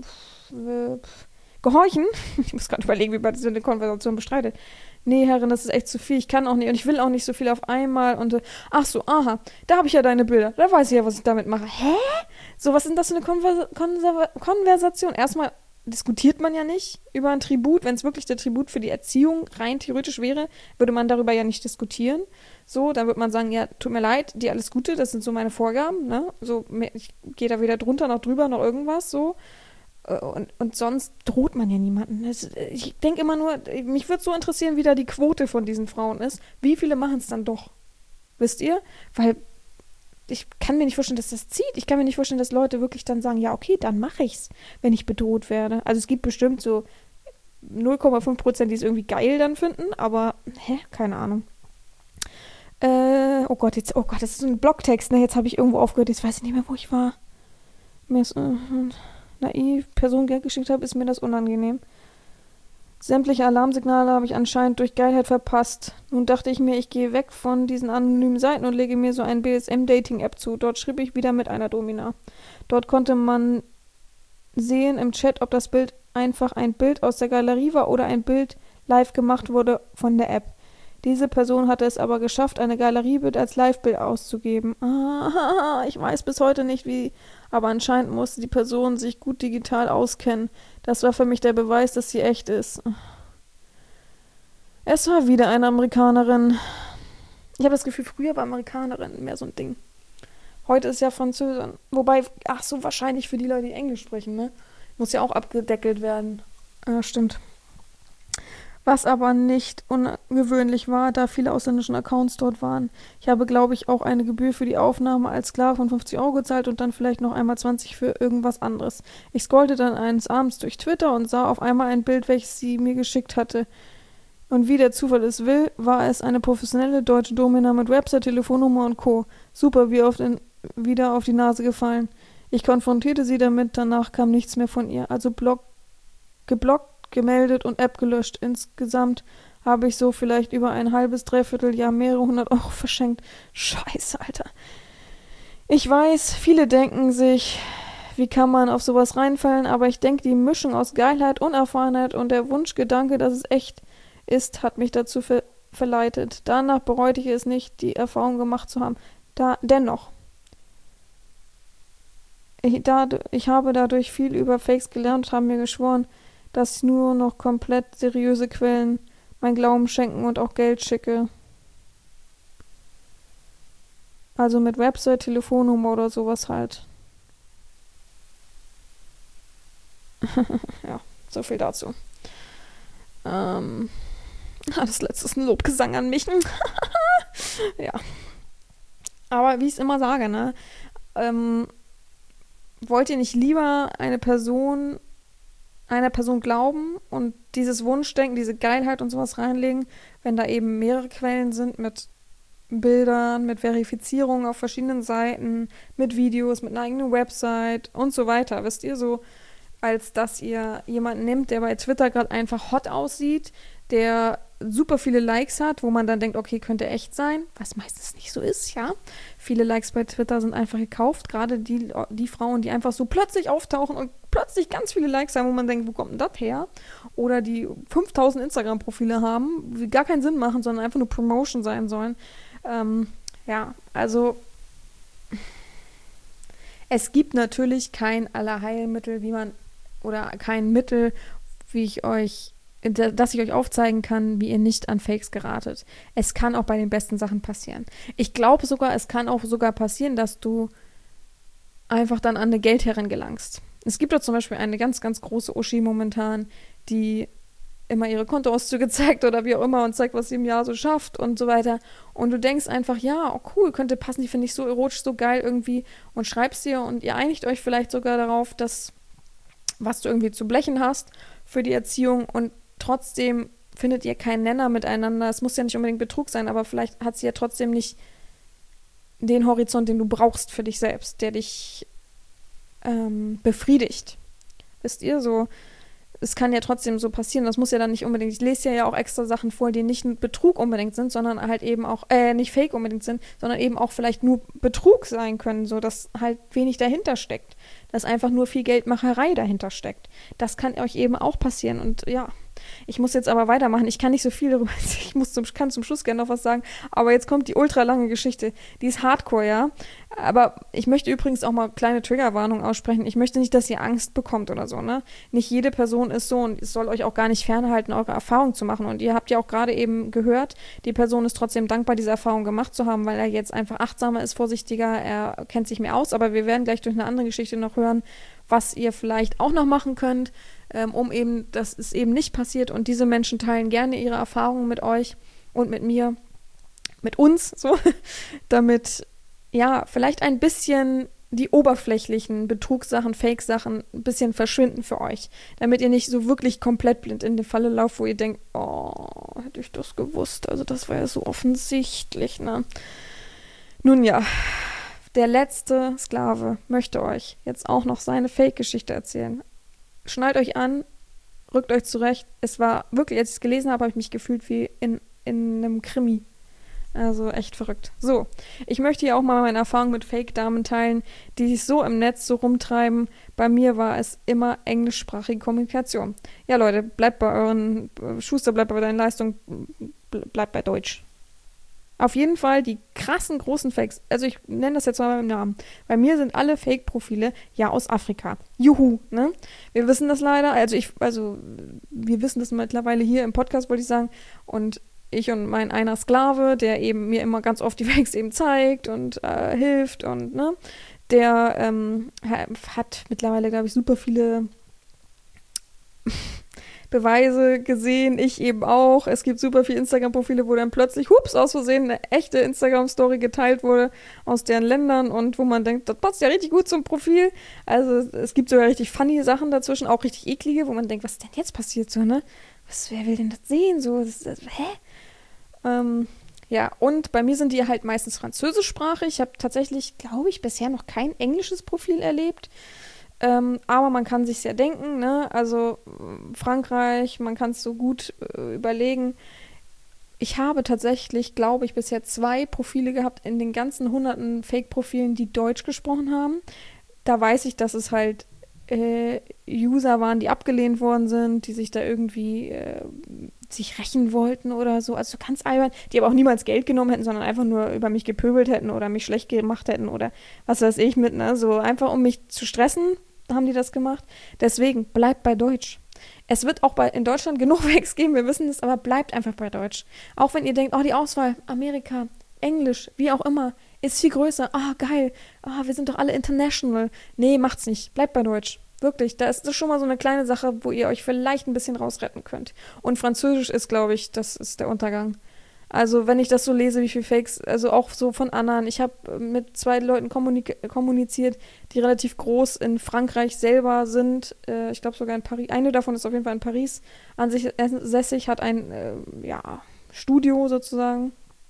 gehorchen? Ich muss gerade überlegen, wie man so eine Konversation bestreitet. Nee, Herrin, das ist echt zu viel. Ich kann auch nicht und ich will auch nicht so viel auf einmal. Und ach so, aha, da habe ich ja deine Bilder. Da weiß ich ja, was ich damit mache. Hä? So, was ist denn das für eine Konversation? Erstmal diskutiert man ja nicht über ein Tribut. Wenn es wirklich der Tribut für die Erziehung rein theoretisch wäre, würde man darüber ja nicht diskutieren. So, dann würde man sagen, ja, tut mir leid, dir alles Gute, das sind so meine Vorgaben, ne? So, ich gehe da weder drunter noch drüber noch irgendwas, so. Und sonst droht man ja niemanden. Ich denke immer nur, mich würde so interessieren, wie da die Quote von diesen Frauen ist. Wie viele machen es dann doch? Wisst ihr? Weil ich kann mir nicht vorstellen, dass das zieht. Ich kann mir nicht vorstellen, dass Leute wirklich dann sagen, ja, okay, dann mache ich's, wenn ich bedroht werde. Also es gibt bestimmt so 0,5%, die es irgendwie geil dann finden, aber, keine Ahnung. Oh Gott, das ist so ein Blogtext, ne? Jetzt habe ich irgendwo aufgehört, jetzt weiß ich nicht mehr, wo ich war. Mir ist, naiv, Person Geld geschickt habe, ist mir das unangenehm. Sämtliche Alarmsignale habe ich anscheinend durch Geilheit verpasst. Nun dachte ich mir, ich gehe weg von diesen anonymen Seiten und lege mir so ein BDSM-Dating-App zu. Dort schrieb ich wieder mit einer Domina. Dort konnte man sehen im Chat, ob das Bild einfach ein Bild aus der Galerie war oder ein Bild live gemacht wurde von der App. Diese Person hatte es aber geschafft, eine Galeriebild als Live-Bild auszugeben. Ah, ich weiß bis heute nicht wie, aber anscheinend musste die Person sich gut digital auskennen. Das war für mich der Beweis, dass sie echt ist. Es war wieder eine Amerikanerin. Ich habe das Gefühl, früher war Amerikanerin mehr so ein Ding. Heute ist ja Französin. Wobei, ach so, wahrscheinlich für die Leute, die Englisch sprechen, ne? Muss ja auch abgedeckelt werden. Stimmt. Was aber nicht ungewöhnlich war, da viele ausländische Accounts dort waren. Ich habe, glaube ich, auch eine Gebühr für die Aufnahme als Sklave von 50 Euro gezahlt und dann vielleicht noch einmal 20 für irgendwas anderes. Ich scrollte dann eines Abends durch Twitter und sah auf einmal ein Bild, welches sie mir geschickt hatte. Und wie der Zufall es will, war es eine professionelle deutsche Domina mit Website, Telefonnummer und Co. Super, wieder auf die Nase gefallen. Ich konfrontierte sie damit, danach kam nichts mehr von ihr. Also geblockt, gemeldet und App gelöscht. Insgesamt habe ich so vielleicht über ein halbes, dreiviertel Jahr mehrere 100 € verschenkt. Scheiße, Alter. Ich weiß, viele denken sich, wie kann man auf sowas reinfallen, aber ich denke, die Mischung aus Geilheit, Unerfahrenheit und der Wunschgedanke, dass es echt ist, hat mich dazu verleitet. Danach bereute ich es nicht, die Erfahrung gemacht zu haben. Dennoch. Ich habe dadurch viel über Fakes gelernt und habe mir geschworen, dass ich nur noch komplett seriöse Quellen mein Glauben schenken und auch Geld schicke. Also mit Website, Telefonnummer oder sowas halt. Ja, so viel dazu. Das letzte ist ein Lobgesang an mich. Ja. Aber wie ich es immer sage, ne? Wollt ihr nicht lieber einer Person glauben und dieses Wunschdenken, diese Geilheit und sowas reinlegen, wenn da eben mehrere Quellen sind mit Bildern, mit Verifizierung auf verschiedenen Seiten, mit Videos, mit einer eigenen Website und so weiter, wisst ihr, so als dass ihr jemanden nehmt, der bei Twitter gerade einfach hot aussieht, der super viele Likes hat, wo man dann denkt, okay, könnte echt sein, was meistens nicht so ist, ja. Viele Likes bei Twitter sind einfach gekauft, gerade die Frauen, die einfach so plötzlich auftauchen und plötzlich ganz viele Likes haben, wo man denkt, wo kommt denn das her? Oder die 5000 Instagram-Profile haben, die gar keinen Sinn machen, sondern einfach nur Promotion sein sollen. Ja, also es gibt natürlich kein Allerheilmittel, oder kein Mittel, dass ich euch aufzeigen kann, wie ihr nicht an Fakes geratet. Es kann auch bei den besten Sachen passieren. Ich glaube sogar, es kann auch sogar passieren, dass du einfach dann an eine Geldherrin gelangst. Es gibt doch zum Beispiel eine ganz, ganz große Uschi momentan, die immer ihre Kontoauszüge zeigt oder wie auch immer und zeigt, was sie im Jahr so schafft und so weiter. Und du denkst einfach, ja, oh cool, könnte passen, die finde ich so erotisch, so geil irgendwie und schreibst dir und ihr einigt euch vielleicht sogar darauf, dass was du irgendwie zu blechen hast für die Erziehung und trotzdem findet ihr keinen Nenner miteinander. Es muss ja nicht unbedingt Betrug sein, aber vielleicht hat sie ja trotzdem nicht den Horizont, den du brauchst für dich selbst, der dich befriedigt. Wisst ihr, so, es kann ja trotzdem so passieren, das muss ja dann nicht unbedingt, ich lese ja auch extra Sachen vor, die nicht Betrug unbedingt sind, sondern halt eben auch, nicht Fake unbedingt sind, sondern eben auch vielleicht nur Betrug sein können, so dass halt wenig dahinter steckt, dass einfach nur viel Geldmacherei dahinter steckt. Das kann euch eben auch passieren und ja, ich muss jetzt aber weitermachen. Ich kann nicht so viel darüber, kann zum Schluss gerne noch was sagen, aber jetzt kommt die ultra lange Geschichte. Die ist hardcore, ja. Aber ich möchte übrigens auch mal kleine Triggerwarnung aussprechen. Ich möchte nicht, dass ihr Angst bekommt oder so, ne? Nicht jede Person ist so und es soll euch auch gar nicht fernhalten, eure Erfahrung zu machen. Und ihr habt ja auch gerade eben gehört, die Person ist trotzdem dankbar, diese Erfahrung gemacht zu haben, weil er jetzt einfach achtsamer ist, vorsichtiger, er kennt sich mehr aus. Aber wir werden gleich durch eine andere Geschichte noch hören, was ihr vielleicht auch noch machen könnt, um eben, dass es eben nicht passiert. Und diese Menschen teilen gerne ihre Erfahrungen mit euch und mit mir, mit uns, so, damit, ja, vielleicht ein bisschen die oberflächlichen Betrugssachen, Fake-Sachen ein bisschen verschwinden für euch, damit ihr nicht so wirklich komplett blind in die Falle lauft, wo ihr denkt, oh, hätte ich das gewusst, also das war ja so offensichtlich, ne? Nun ja, der letzte Sklave möchte euch jetzt auch noch seine Fake-Geschichte erzählen. Schnallt euch an, rückt euch zurecht. Es war wirklich, als ich es gelesen habe, habe ich mich gefühlt wie in einem Krimi. Also echt verrückt. So, ich möchte hier auch mal meine Erfahrung mit Fake-Damen teilen, die sich so im Netz so rumtreiben. Bei mir war es immer englischsprachige Kommunikation. Ja, Leute, bleibt bei euren Schuster, bleibt bei deinen Leistungen, bleibt bei Deutsch. Auf jeden Fall die krassen großen Fakes, also ich nenne das jetzt mal beim Namen. Bei mir sind alle Fake-Profile ja aus Afrika. Juhu, ne? Wir wissen das leider, wir wissen das mittlerweile hier im Podcast, wollte ich sagen. Und ich und mein einer Sklave, der eben mir immer ganz oft die Fakes eben zeigt und hilft und, ne? Der hat mittlerweile, glaube ich, super viele Beweise gesehen, ich eben auch. Es gibt super viele Instagram-Profile, wo dann plötzlich, aus Versehen eine echte Instagram-Story geteilt wurde aus deren Ländern und wo man denkt, das passt ja richtig gut zum Profil. Also es gibt sogar richtig funny Sachen dazwischen, auch richtig eklige, wo man denkt, was ist denn jetzt passiert so, ne? Wer will denn das sehen? So, ja, und bei mir sind die halt meistens französischsprachig. Ich habe tatsächlich, glaube ich, bisher noch kein englisches Profil erlebt. Aber man kann sich's ja denken, ne? Also Frankreich, man kann es so gut überlegen. Ich habe tatsächlich, glaube ich, bisher 2 Profile gehabt in den ganzen hunderten Fake-Profilen, die Deutsch gesprochen haben. Da weiß ich, dass es halt User waren, die abgelehnt worden sind, die sich da irgendwie sich rächen wollten oder so. Also ganz albern, die aber auch niemals Geld genommen hätten, sondern einfach nur über mich gepöbelt hätten oder mich schlecht gemacht hätten oder was weiß ich mit, ne? So einfach um mich zu stressen, haben die das gemacht. Deswegen, bleibt bei Deutsch. Es wird auch in Deutschland genug Fakes geben, wir wissen das, aber bleibt einfach bei Deutsch. Auch wenn ihr denkt, oh, die Auswahl, Amerika, Englisch, wie auch immer, ist viel größer. Ah, geil. Ah, wir sind doch alle international. Nee, macht's nicht. Bleibt bei Deutsch. Wirklich, da ist das schon mal so eine kleine Sache, wo ihr euch vielleicht ein bisschen rausretten könnt. Und Französisch ist, glaube ich, das ist der Untergang. Also, wenn ich das so lese, wie viele Fakes, also auch so von anderen. Ich habe mit 2 Leuten kommuniziert, die relativ groß in Frankreich selber sind. Ich glaube sogar in Paris. Eine davon ist auf jeden Fall in Paris an sich ansässig, hat ein Studio sozusagen.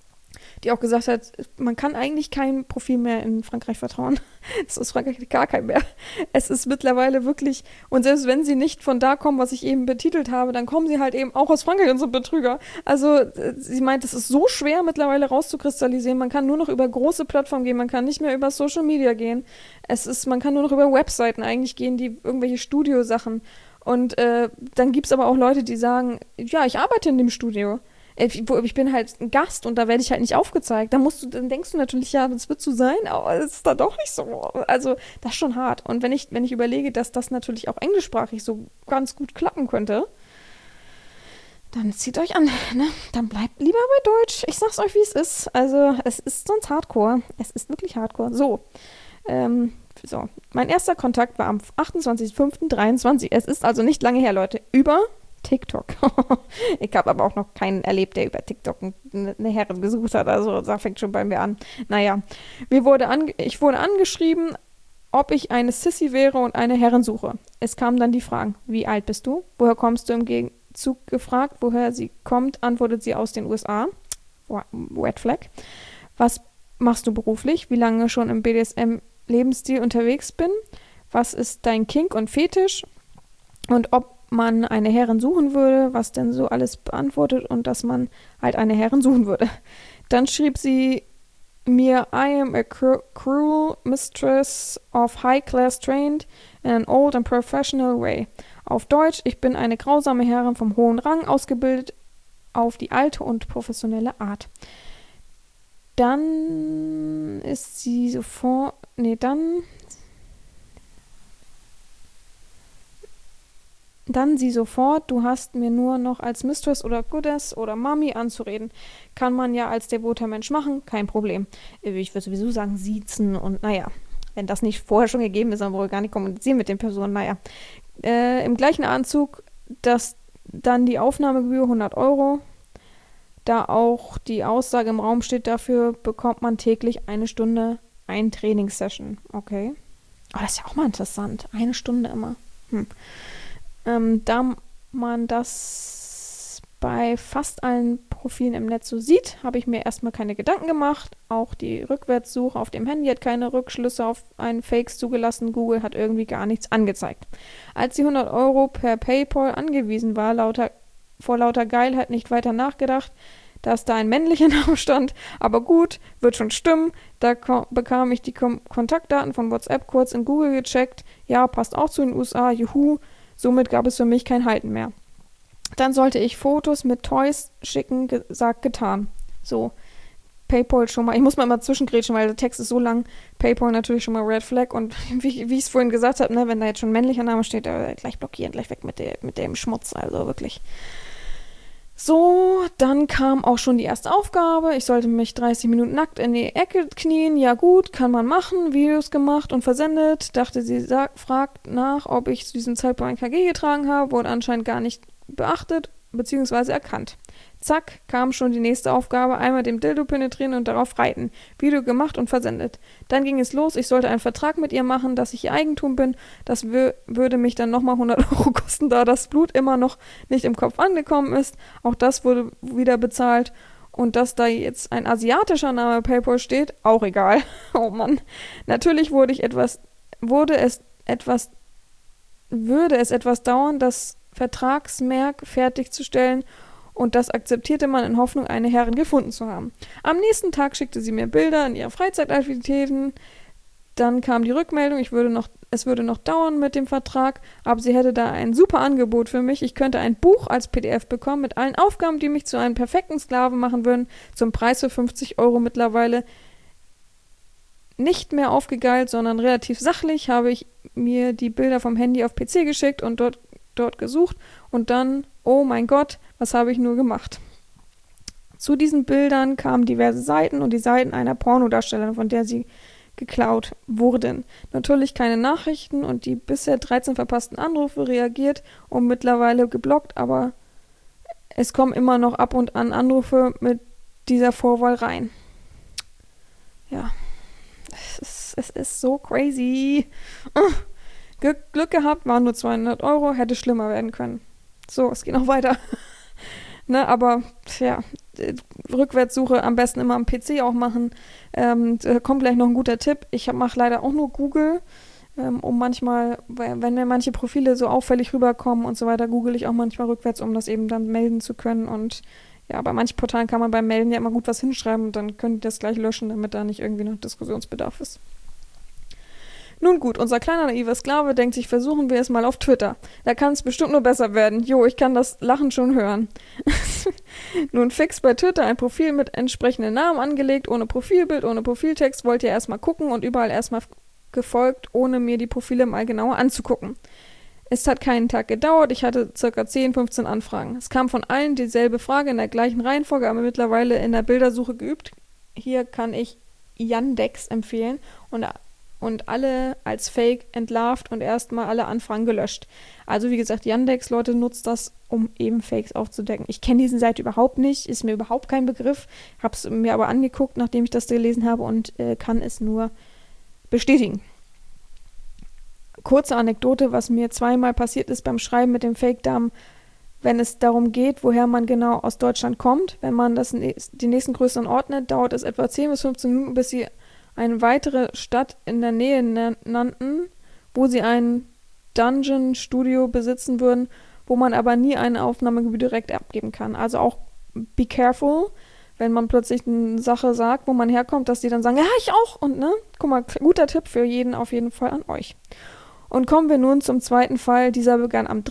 die auch gesagt hat, man kann eigentlich keinem Profil mehr in Frankreich vertrauen. Das ist Frankreich gar kein mehr. Es ist mittlerweile wirklich, und selbst wenn sie nicht von da kommen, was ich eben betitelt habe, dann kommen sie halt eben auch aus Frankreich und sind Betrüger. Also sie meint, es ist so schwer mittlerweile rauszukristallisieren, man kann nur noch über große Plattformen gehen, man kann nicht mehr über Social Media gehen. Man kann nur noch über Webseiten eigentlich gehen, die irgendwelche Studiosachen. Und dann gibt es aber auch Leute, die sagen, ja, ich arbeite in dem Studio. Ich bin halt ein Gast und da werde ich halt nicht aufgezeigt. Dann denkst du natürlich, ja, das wird so sein, aber es ist da doch nicht so. Also, das ist schon hart. Und wenn ich überlege, dass das natürlich auch englischsprachig so ganz gut klappen könnte, dann zieht euch an, ne? Dann bleibt lieber bei Deutsch. Ich sag's euch, wie es ist. Also, es ist sonst Hardcore. Es ist wirklich Hardcore. So, mein erster Kontakt war am 28.05.23. Es ist also nicht lange her, Leute. Über TikTok. Ich habe aber auch noch keinen erlebt, der über TikTok eine Herrin gesucht hat. Also da fängt schon bei mir an. Naja, ich wurde angeschrieben, ob ich eine Sissy wäre und eine Herrin suche. Es kamen dann die Fragen, wie alt bist du? Woher kommst du? Im Gegenzug gefragt, woher sie kommt, antwortet sie aus den USA. Red Flag. Was machst du beruflich? Wie lange schon im BDSM-Lebensstil unterwegs bin? Was ist dein Kink und Fetisch? Und ob man eine Herrin suchen würde, was denn so alles beantwortet und dass man halt eine Herrin suchen würde. Dann schrieb sie mir, I am a cruel mistress of high class trained in an old and professional way. Auf Deutsch, ich bin eine grausame Herrin vom hohen Rang, ausgebildet auf die alte und professionelle Art. Dann ist sie sofort, Dann sie sofort, du hast mir nur noch als Mistress oder Goddess oder Mami anzureden. Kann man ja als devoter Mensch machen, kein Problem. Ich würde sowieso sagen, siezen und naja, wenn das nicht vorher schon gegeben ist, dann wohl gar nicht kommunizieren mit den Personen, naja. Im gleichen Anzug, dass dann die Aufnahmegebühr 100 Euro, da auch die Aussage im Raum steht, dafür bekommt man täglich 1 Stunde ein Trainingssession. Okay. Oh, das ist ja auch mal interessant. 1 Stunde immer. Da man das bei fast allen Profilen im Netz so sieht, habe ich mir erstmal keine Gedanken gemacht. Auch die Rückwärtssuche auf dem Handy hat keine Rückschlüsse auf einen Fakes zugelassen. Google hat irgendwie gar nichts angezeigt. Als die 100 Euro per PayPal angewiesen war, vor lauter Geilheit nicht weiter nachgedacht, dass da ein männlicher Name stand. Aber gut, wird schon stimmen. Da bekam ich die Kontaktdaten von WhatsApp kurz in Google gecheckt. Ja, passt auch zu den USA. Juhu. Somit gab es für mich kein Halten mehr. Dann sollte ich Fotos mit Toys schicken, gesagt, getan. So, PayPal schon mal, ich muss mal immer zwischengrätschen, weil der Text ist so lang. PayPal natürlich schon mal Red Flag und wie ich es vorhin gesagt habe, ne, wenn da jetzt schon ein männlicher Name steht, gleich blockieren, gleich weg mit dem Schmutz, also wirklich. So, dann kam auch schon die erste Aufgabe. Ich sollte mich 30 Minuten nackt in die Ecke knien. Ja gut, kann man machen. Videos gemacht und versendet. Dachte, sie fragt nach, ob ich zu diesem Zeitpunkt ein KG getragen habe. Wurde anscheinend gar nicht beachtet bzw. erkannt. Zack, kam schon die nächste Aufgabe. Einmal dem Dildo penetrieren und darauf reiten. Video gemacht und versendet. Dann ging es los. Ich sollte einen Vertrag mit ihr machen, dass ich ihr Eigentum bin. Das würde mich dann nochmal 100 Euro kosten, da das Blut immer noch nicht im Kopf angekommen ist. Auch das wurde wieder bezahlt. Und dass da jetzt ein asiatischer Name PayPal steht, auch egal. Oh Mann. Natürlich würde es etwas dauern, das Vertragsmerk fertigzustellen. Und das akzeptierte man in Hoffnung, eine Herrin gefunden zu haben. Am nächsten Tag schickte sie mir Bilder in ihrer Freizeitaktivitäten. Dann kam die Rückmeldung, es würde noch dauern mit dem Vertrag, aber sie hätte da ein super Angebot für mich. Ich könnte ein Buch als PDF bekommen mit allen Aufgaben, die mich zu einem perfekten Sklaven machen würden, zum Preis für 50 Euro mittlerweile. Nicht mehr aufgegeilt, sondern relativ sachlich habe ich mir die Bilder vom Handy auf PC geschickt und dort gesucht und dann, oh mein Gott, was habe ich nur gemacht? Zu diesen Bildern kamen diverse Seiten und die Seiten einer Pornodarstellerin, von der sie geklaut wurden. Natürlich keine Nachrichten und die bisher 13 verpassten Anrufe reagiert und mittlerweile geblockt, aber es kommen immer noch ab und an Anrufe mit dieser Vorwahl rein. Ja, es ist so crazy. Glück gehabt, waren nur 200 Euro, hätte schlimmer werden können. So, es geht noch weiter. Ne, aber, ja, Rückwärtssuche am besten immer am PC auch machen. Da kommt gleich noch ein guter Tipp. Ich mache leider auch nur Google, um manchmal, wenn mir manche Profile so auffällig rüberkommen und so weiter, google ich auch manchmal rückwärts, um das eben dann melden zu können. Und ja, bei manchen Portalen kann man beim Melden ja immer gut was hinschreiben und dann könnt ihr das gleich löschen, damit da nicht irgendwie noch Diskussionsbedarf ist. Nun gut, unser kleiner naiver Sklave denkt sich, versuchen wir es mal auf Twitter. Da kann es bestimmt nur besser werden. Jo, ich kann das Lachen schon hören. Nun fix bei Twitter ein Profil mit entsprechenden Namen angelegt, ohne Profilbild, ohne Profiltext, wollte ja erstmal gucken und überall erstmal gefolgt, ohne mir die Profile mal genauer anzugucken. Es hat keinen Tag gedauert, ich hatte ca. 10, 15 Anfragen. Es kam von allen dieselbe Frage in der gleichen Reihenfolge, aber mittlerweile in der Bildersuche geübt. Hier kann ich Yandex empfehlen und alle als Fake entlarvt und erstmal alle Anfragen gelöscht. Also wie gesagt, Yandex, Leute, nutzt das, um eben Fakes aufzudecken. Ich kenne diese Seite überhaupt nicht, ist mir überhaupt kein Begriff, habe es mir aber angeguckt, nachdem ich das gelesen habe und kann es nur bestätigen. Kurze Anekdote, was mir zweimal passiert ist beim Schreiben mit dem Fake-Damen, wenn es darum geht, woher man genau aus Deutschland kommt. Wenn man die nächsten Größeren ordnet, dauert es etwa 10 bis 15 Minuten, bis sie eine weitere Stadt in der Nähe nannten, wo sie ein Dungeon-Studio besitzen würden, wo man aber nie eine Aufnahmegebühr direkt abgeben kann. Also auch be careful, wenn man plötzlich eine Sache sagt, wo man herkommt, dass die dann sagen, ja, ich auch. Und ne, guck mal, guter Tipp für jeden auf jeden Fall an euch. Und kommen wir nun zum zweiten Fall. Dieser begann am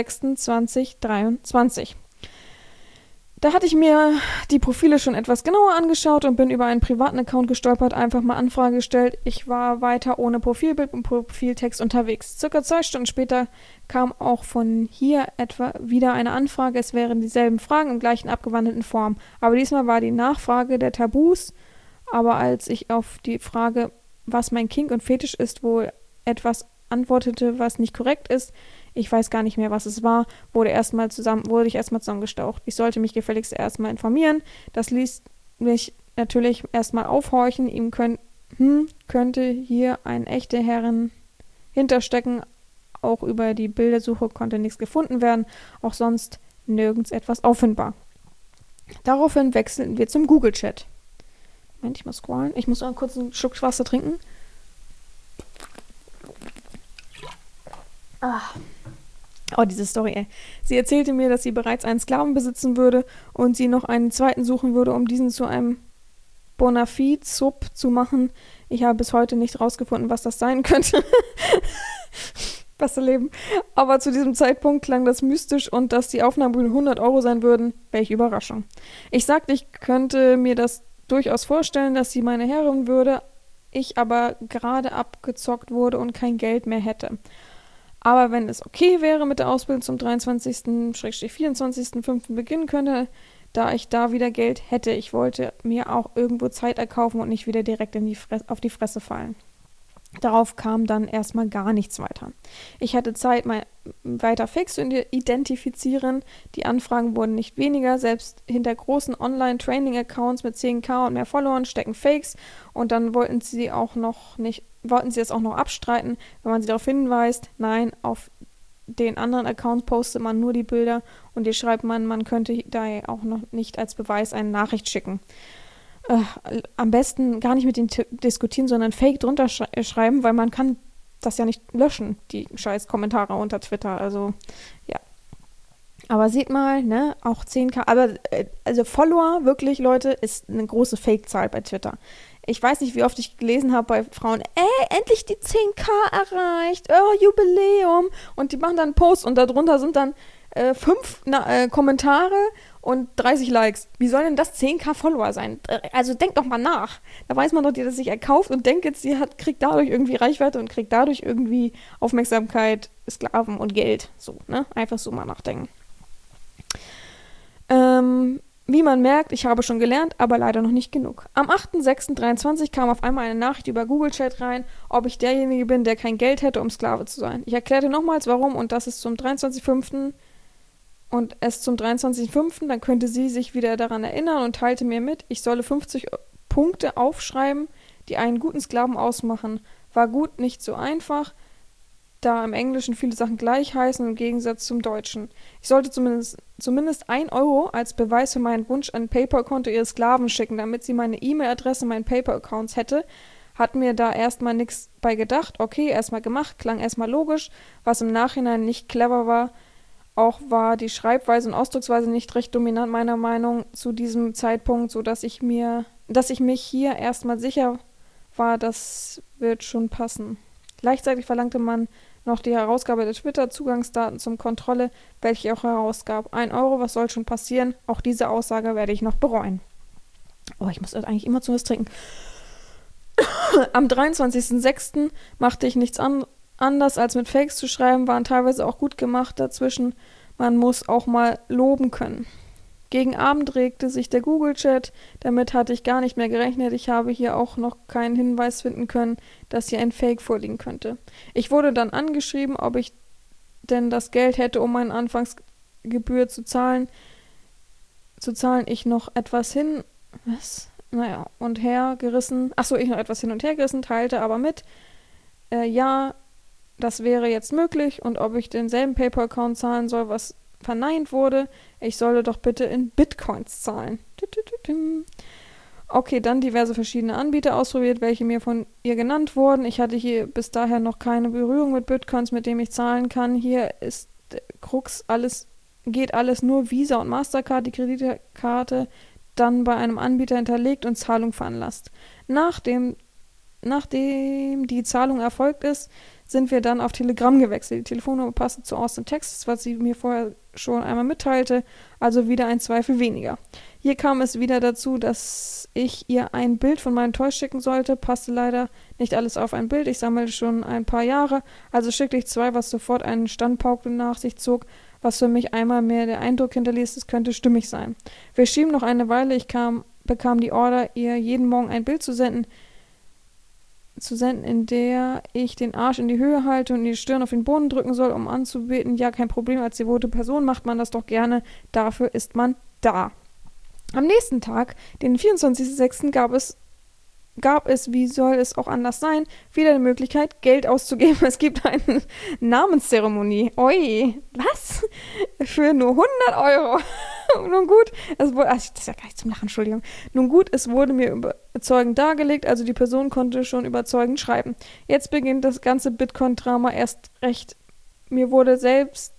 3.6.2023. Da hatte ich mir die Profile schon etwas genauer angeschaut und bin über einen privaten Account gestolpert, einfach mal Anfrage gestellt. Ich war weiter ohne Profilbild und Profiltext unterwegs. Circa 2 Stunden später kam auch von hier etwa wieder eine Anfrage. Es wären dieselben Fragen im gleichen abgewandelten Form. Aber diesmal war die Nachfrage der Tabus. Aber als ich auf die Frage, was mein Kink und Fetisch ist, wohl etwas antwortete, was nicht korrekt ist, ich weiß gar nicht mehr, was es war, wurde ich erstmal zusammengestaucht. Ich sollte mich gefälligst erstmal informieren. Das ließ mich natürlich erstmal aufhorchen. Ihm könnte hier eine echte Herrin hinterstecken. Auch über die Bildersuche konnte nichts gefunden werden. Auch sonst nirgends etwas auffindbar. Daraufhin wechselten wir zum Google-Chat. Moment, ich muss scrollen. Ich muss mal kurz einen Schluck Wasser trinken. Oh, diese Story, ey. Sie erzählte mir, dass sie bereits einen Sklaven besitzen würde und sie noch einen zweiten suchen würde, um diesen zu einem Bonafide-Sub zu machen. Ich habe bis heute nicht rausgefunden, was das sein könnte. Beste Leben. Aber zu diesem Zeitpunkt klang das mystisch und dass die Aufnahmegebühren 100 Euro sein würden, welche Überraschung. Ich sagte, ich könnte mir das durchaus vorstellen, dass sie meine Herrin würde, ich aber gerade abgezockt wurde und kein Geld mehr hätte. Aber wenn es okay wäre mit der Ausbildung zum 23./24.05. beginnen könnte, da ich da wieder Geld hätte. Ich wollte mir auch irgendwo Zeit erkaufen und nicht wieder direkt auf die Fresse fallen. Darauf kam dann erstmal gar nichts weiter. Ich hatte Zeit, mal weiter Fakes zu identifizieren. Die Anfragen wurden nicht weniger. Selbst hinter großen Online-Training-Accounts mit 10.000 und mehr Followern stecken Fakes. Und dann wollten sie es auch noch abstreiten, wenn man sie darauf hinweist. Nein, auf den anderen Accounts postet man nur die Bilder und hier schreibt man könnte daher auch noch nicht als Beweis eine Nachricht schicken. Am besten gar nicht mit denen diskutieren, sondern Fake drunter schreiben, weil man kann das ja nicht löschen, die scheiß Kommentare unter Twitter, also ja. Aber seht mal, ne, auch 10.000, aber also Follower, wirklich, Leute, ist eine große Fake-Zahl bei Twitter. Ich weiß nicht, wie oft ich gelesen habe bei Frauen, endlich die 10.000 erreicht, Jubiläum, und die machen dann einen Post und darunter sind dann 5 Kommentare und 30 Likes. Wie soll denn das 10.000 Follower sein? Also denkt doch mal nach. Da weiß man doch, die das sich erkauft und denkt jetzt, kriegt dadurch irgendwie Reichweite und kriegt dadurch irgendwie Aufmerksamkeit, Sklaven und Geld. So, ne? Einfach so mal nachdenken. Wie man merkt, ich habe schon gelernt, aber leider noch nicht genug. Am 8.6.23 kam auf einmal eine Nachricht über Google Chat rein, ob ich derjenige bin, der kein Geld hätte, um Sklave zu sein. Ich erklärte nochmals, warum und das ist zum 23.05. und es zum 23.05., dann könnte sie sich wieder daran erinnern und teilte mir mit, ich solle 50 Punkte aufschreiben, die einen guten Sklaven ausmachen. War gut, nicht so einfach. da im Englischen viele Sachen gleich heißen im Gegensatz zum Deutschen. Ich sollte zumindest 1 Euro als Beweis für meinen Wunsch an ein PayPal-Konto ihres Sklaven schicken, damit sie meine E-Mail-Adresse, meinen PayPal-Accounts hätte. Hat mir da erstmal nichts bei gedacht. Okay, erstmal gemacht, klang erstmal logisch, was im Nachhinein nicht clever war. Auch war die Schreibweise und Ausdrucksweise nicht recht dominant meiner Meinung zu diesem Zeitpunkt, sodass ich mich hier erstmal sicher war, das wird schon passen. Gleichzeitig verlangte man noch die Herausgabe der Twitter-Zugangsdaten zum Kontrolle, welche ich auch herausgab. 1 Euro, was soll schon passieren? Auch diese Aussage werde ich noch bereuen. Oh, ich muss eigentlich immer zu was trinken. Am 23.06. machte ich nichts anders, als mit Fakes zu schreiben, waren teilweise auch gut gemacht dazwischen. Man muss auch mal loben können. Gegen Abend regte sich der Google-Chat, damit hatte ich gar nicht mehr gerechnet. Ich habe hier auch noch keinen Hinweis finden können, dass hier ein Fake vorliegen könnte. Ich wurde dann angeschrieben, ob ich denn das Geld hätte, um meine Anfangsgebühr zu zahlen. Ich noch etwas hin... Was? Naja, und hergerissen... Achso, ich noch etwas hin und her gerissen, teilte aber mit. Ja, das wäre jetzt möglich und ob ich denselben PayPal-Account zahlen soll, was verneint wurde. Ich solle doch bitte in Bitcoins zahlen. Okay, dann diverse verschiedene Anbieter ausprobiert, welche mir von ihr genannt wurden. Ich hatte hier bis daher noch keine Berührung mit Bitcoins, mit dem ich zahlen kann. Hier ist Krux, geht alles nur Visa und Mastercard, die Kreditkarte dann bei einem Anbieter hinterlegt und Zahlung veranlasst. Nachdem die Zahlung erfolgt ist, sind wir dann auf Telegram gewechselt. Die Telefonnummer passte zu Austin, Texas, was sie mir vorher schon einmal mitteilte, also wieder ein Zweifel weniger. Hier kam es wieder dazu, dass ich ihr ein Bild von meinen Toys schicken sollte, passte leider nicht alles auf ein Bild, ich sammelte schon ein paar Jahre, also schickte ich 2, was sofort einen Standpauke nach sich zog, was für mich einmal mehr der Eindruck hinterließ, es könnte stimmig sein. Wir schieben noch eine Weile, ich bekam die Order, ihr jeden Morgen ein Bild zu senden, in der ich den Arsch in die Höhe halte und die Stirn auf den Boden drücken soll, um anzubeten. Ja, kein Problem, als devote Person macht man das doch gerne, dafür ist man da. Am nächsten Tag, den 24.06., gab es, wie soll es auch anders sein, wieder die Möglichkeit, Geld auszugeben. Es gibt eine Namenszeremonie. Oi, was? Für nur 100 Euro. Nun gut, das ist ja gar nicht zum Lachen, Entschuldigung. Nun gut, es wurde mir überzeugend dargelegt, also die Person konnte schon überzeugend schreiben. Jetzt beginnt das ganze Bitcoin-Drama erst recht. Mir wurde seitens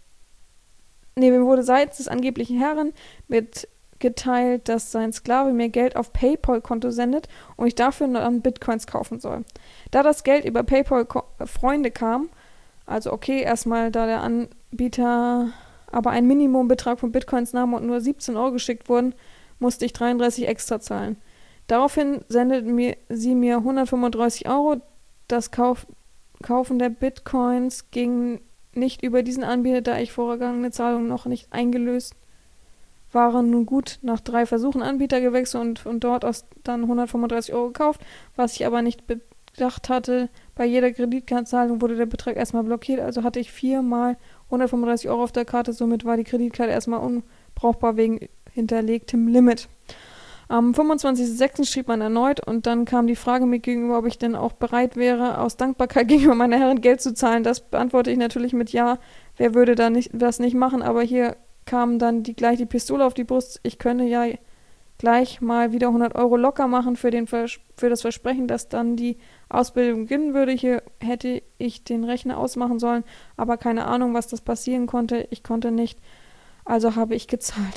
des angeblichen Herren mitgeteilt, dass sein Sklave mir Geld auf PayPal-Konto sendet und ich dafür dann Bitcoins kaufen soll. Da das Geld über PayPal-Freunde kam, also okay, erstmal da der Anbieter aber ein Minimumbetrag von Bitcoins nahm und nur 17 Euro geschickt wurden, musste ich 33 extra zahlen. Daraufhin sendeten sie mir 135 Euro. Das Kaufen der Bitcoins ging nicht über diesen Anbieter, da ich vorhergehende Zahlungen noch nicht eingelöst waren. Nun gut, nach 3 Versuchen Anbieter gewechselt und von dort aus dann 135 Euro gekauft, was ich aber nicht bedacht hatte. Bei jeder Kreditkartenzahlung wurde der Betrag erstmal blockiert, also hatte ich 4-mal 135 Euro auf der Karte, somit war die Kreditkarte erstmal unbrauchbar wegen hinterlegtem Limit. Am 25.06. schrieb man erneut und dann kam die Frage mir gegenüber, ob ich denn auch bereit wäre, aus Dankbarkeit gegenüber meiner Herrin Geld zu zahlen. Das beantworte ich natürlich mit Ja. Wer würde das nicht machen, aber hier kam dann gleich die Pistole auf die Brust. Ich könne ja gleich mal wieder 100 Euro locker machen für das Versprechen, dass dann die Ausbildung beginnen würde. Hier hätte ich den Rechner ausmachen sollen, aber keine Ahnung, was das passieren konnte. Ich konnte nicht, also habe ich gezahlt.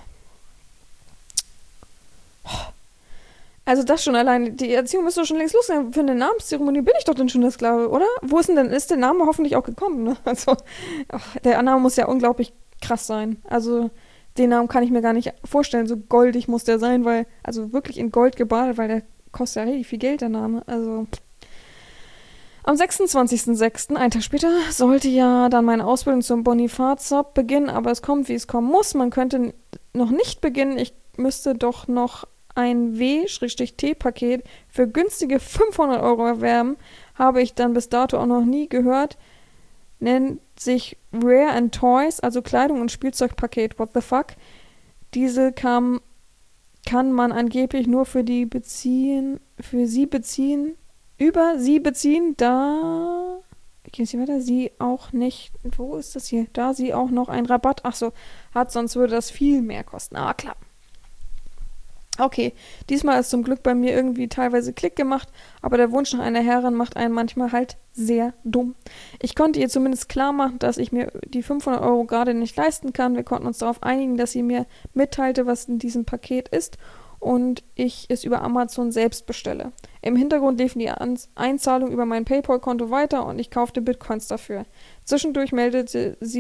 Also das schon alleine, die Erziehung müsste doch schon längst losgehen. Für eine Namenszeremonie bin ich doch dann schon der Sklave, oder? Wo ist der Name hoffentlich auch gekommen, ne? Also, der Name muss ja unglaublich krass sein. Also, den Namen kann ich mir gar nicht vorstellen. So goldig muss der sein, also wirklich in Gold gebadet, weil der kostet ja richtig viel Geld, der Name. Also, am 26.06., einen Tag später, sollte ja dann meine Ausbildung zum Bonifazop beginnen, aber es kommt, wie es kommen muss. Man könnte noch nicht beginnen. Ich müsste doch noch ein W/T-Paket für günstige 500 Euro erwerben. Habe ich dann bis dato auch noch nie gehört. Nennt sich Rare and Toys, also Kleidung und Spielzeugpaket. What the fuck? Diese kann man angeblich nur über sie beziehen, da Gehen Sie weiter? Sie auch nicht. Wo ist das hier? Da sie auch noch einen Rabatt. Ach so, hat, sonst würde das viel mehr kosten. Ah, klar. Okay, diesmal ist zum Glück bei mir irgendwie teilweise Klick gemacht, aber der Wunsch nach einer Herrin macht einen manchmal halt sehr dumm. Ich konnte ihr zumindest klar machen, dass ich mir die 500 € gerade nicht leisten kann. Wir konnten uns darauf einigen, dass sie mir mitteilte, was in diesem Paket ist und ich es über Amazon selbst bestelle. Im Hintergrund liefen die Einzahlungen über mein PayPal-Konto weiter und ich kaufte Bitcoins dafür. Zwischendurch meldet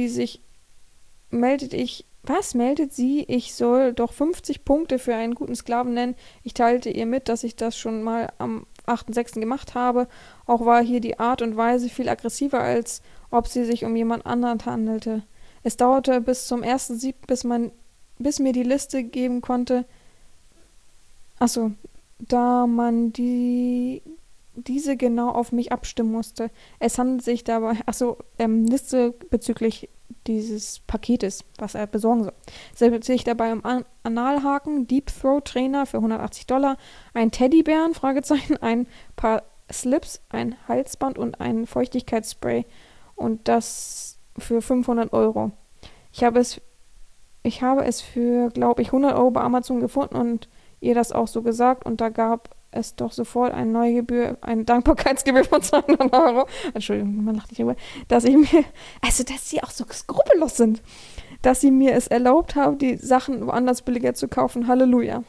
sie, ich soll doch 50 Punkte für einen guten Sklaven nennen. Ich teilte ihr mit, dass ich das schon mal am 8.6. gemacht habe. Auch war hier die Art und Weise viel aggressiver, als ob sie sich um jemand anderen handelte. Es dauerte bis zum 1.7., bis mir die Liste geben konnte. Achso, da man diese genau auf mich abstimmen musste. Es handelt sich dabei, Liste bezüglich dieses Paketes, was er besorgen soll. Es handelt sich dabei um Analhaken, Deep Throat Trainer für $180, ein Teddybären, Fragezeichen, ein paar Slips, ein Halsband und ein Feuchtigkeitsspray und das für 500 €. Ich habe es für, glaube ich, 100 € bei Amazon gefunden und ihr das auch so gesagt und da gab es doch sofort eine Dankbarkeitsgebühr von 200 €. Entschuldigung, man lacht nicht drüber. Dass sie auch so skrupellos sind. Dass sie mir es erlaubt haben, die Sachen woanders billiger zu kaufen. Halleluja.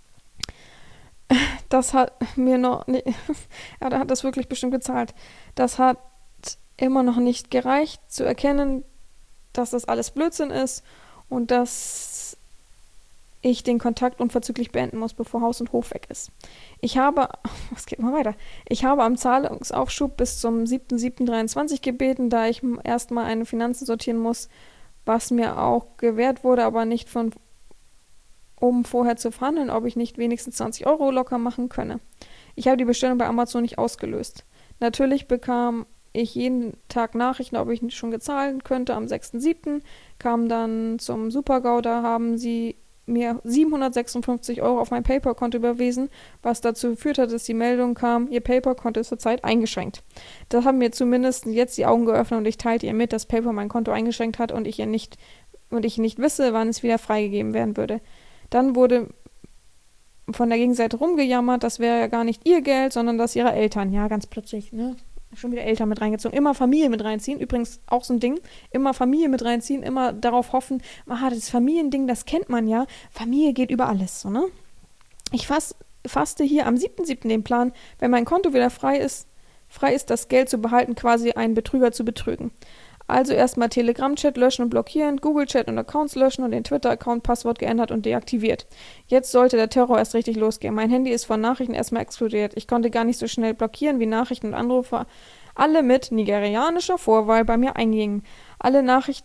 Das hat mir noch nicht, ja, da hat das wirklich bestimmt gezahlt. Das hat immer noch nicht gereicht, zu erkennen, dass das alles Blödsinn ist und dass ich den Kontakt unverzüglich beenden muss, bevor Haus und Hof weg ist. Was geht mal weiter? Ich habe am Zahlungsaufschub bis zum 7.7.23 gebeten, da ich erstmal eine Finanzen sortieren muss, was mir auch gewährt wurde, aber nicht um vorher zu verhandeln, ob ich nicht wenigstens 20 € locker machen könne. Ich habe die Bestellung bei Amazon nicht ausgelöst. Natürlich bekam ich jeden Tag Nachrichten, ob ich schon gezahlt könnte. Am 6.7. kam dann zum Super-GAU, da haben sie mir 756 € auf mein PayPal-Konto überwiesen, was dazu geführt hat, dass die Meldung kam, ihr PayPal-Konto ist zurzeit eingeschränkt. Da haben mir zumindest jetzt die Augen geöffnet und ich teilte ihr mit, dass PayPal mein Konto eingeschränkt hat und ich nicht wisse, wann es wieder freigegeben werden würde. Dann wurde von der Gegenseite rumgejammert, das wäre ja gar nicht ihr Geld, sondern das ihrer Eltern. Ja, ganz plötzlich, ne? Schon wieder Eltern mit reingezogen. Immer Familie mit reinziehen. Übrigens auch so ein Ding. Immer Familie mit reinziehen. Immer darauf hoffen, das Familiending, das kennt man ja. Familie geht über alles, so, ne? Ich fasste hier am 7.7. den Plan, wenn mein Konto wieder frei ist, das Geld zu behalten, quasi einen Betrüger zu betrügen. Also erstmal Telegram-Chat löschen und blockieren, Google-Chat und Accounts löschen und den Twitter-Account Passwort geändert und deaktiviert. Jetzt sollte der Terror erst richtig losgehen. Mein Handy ist von Nachrichten erstmal explodiert. Ich konnte gar nicht so schnell blockieren, wie Nachrichten und Anrufe alle mit nigerianischer Vorwahl bei mir eingingen. Eine Nachricht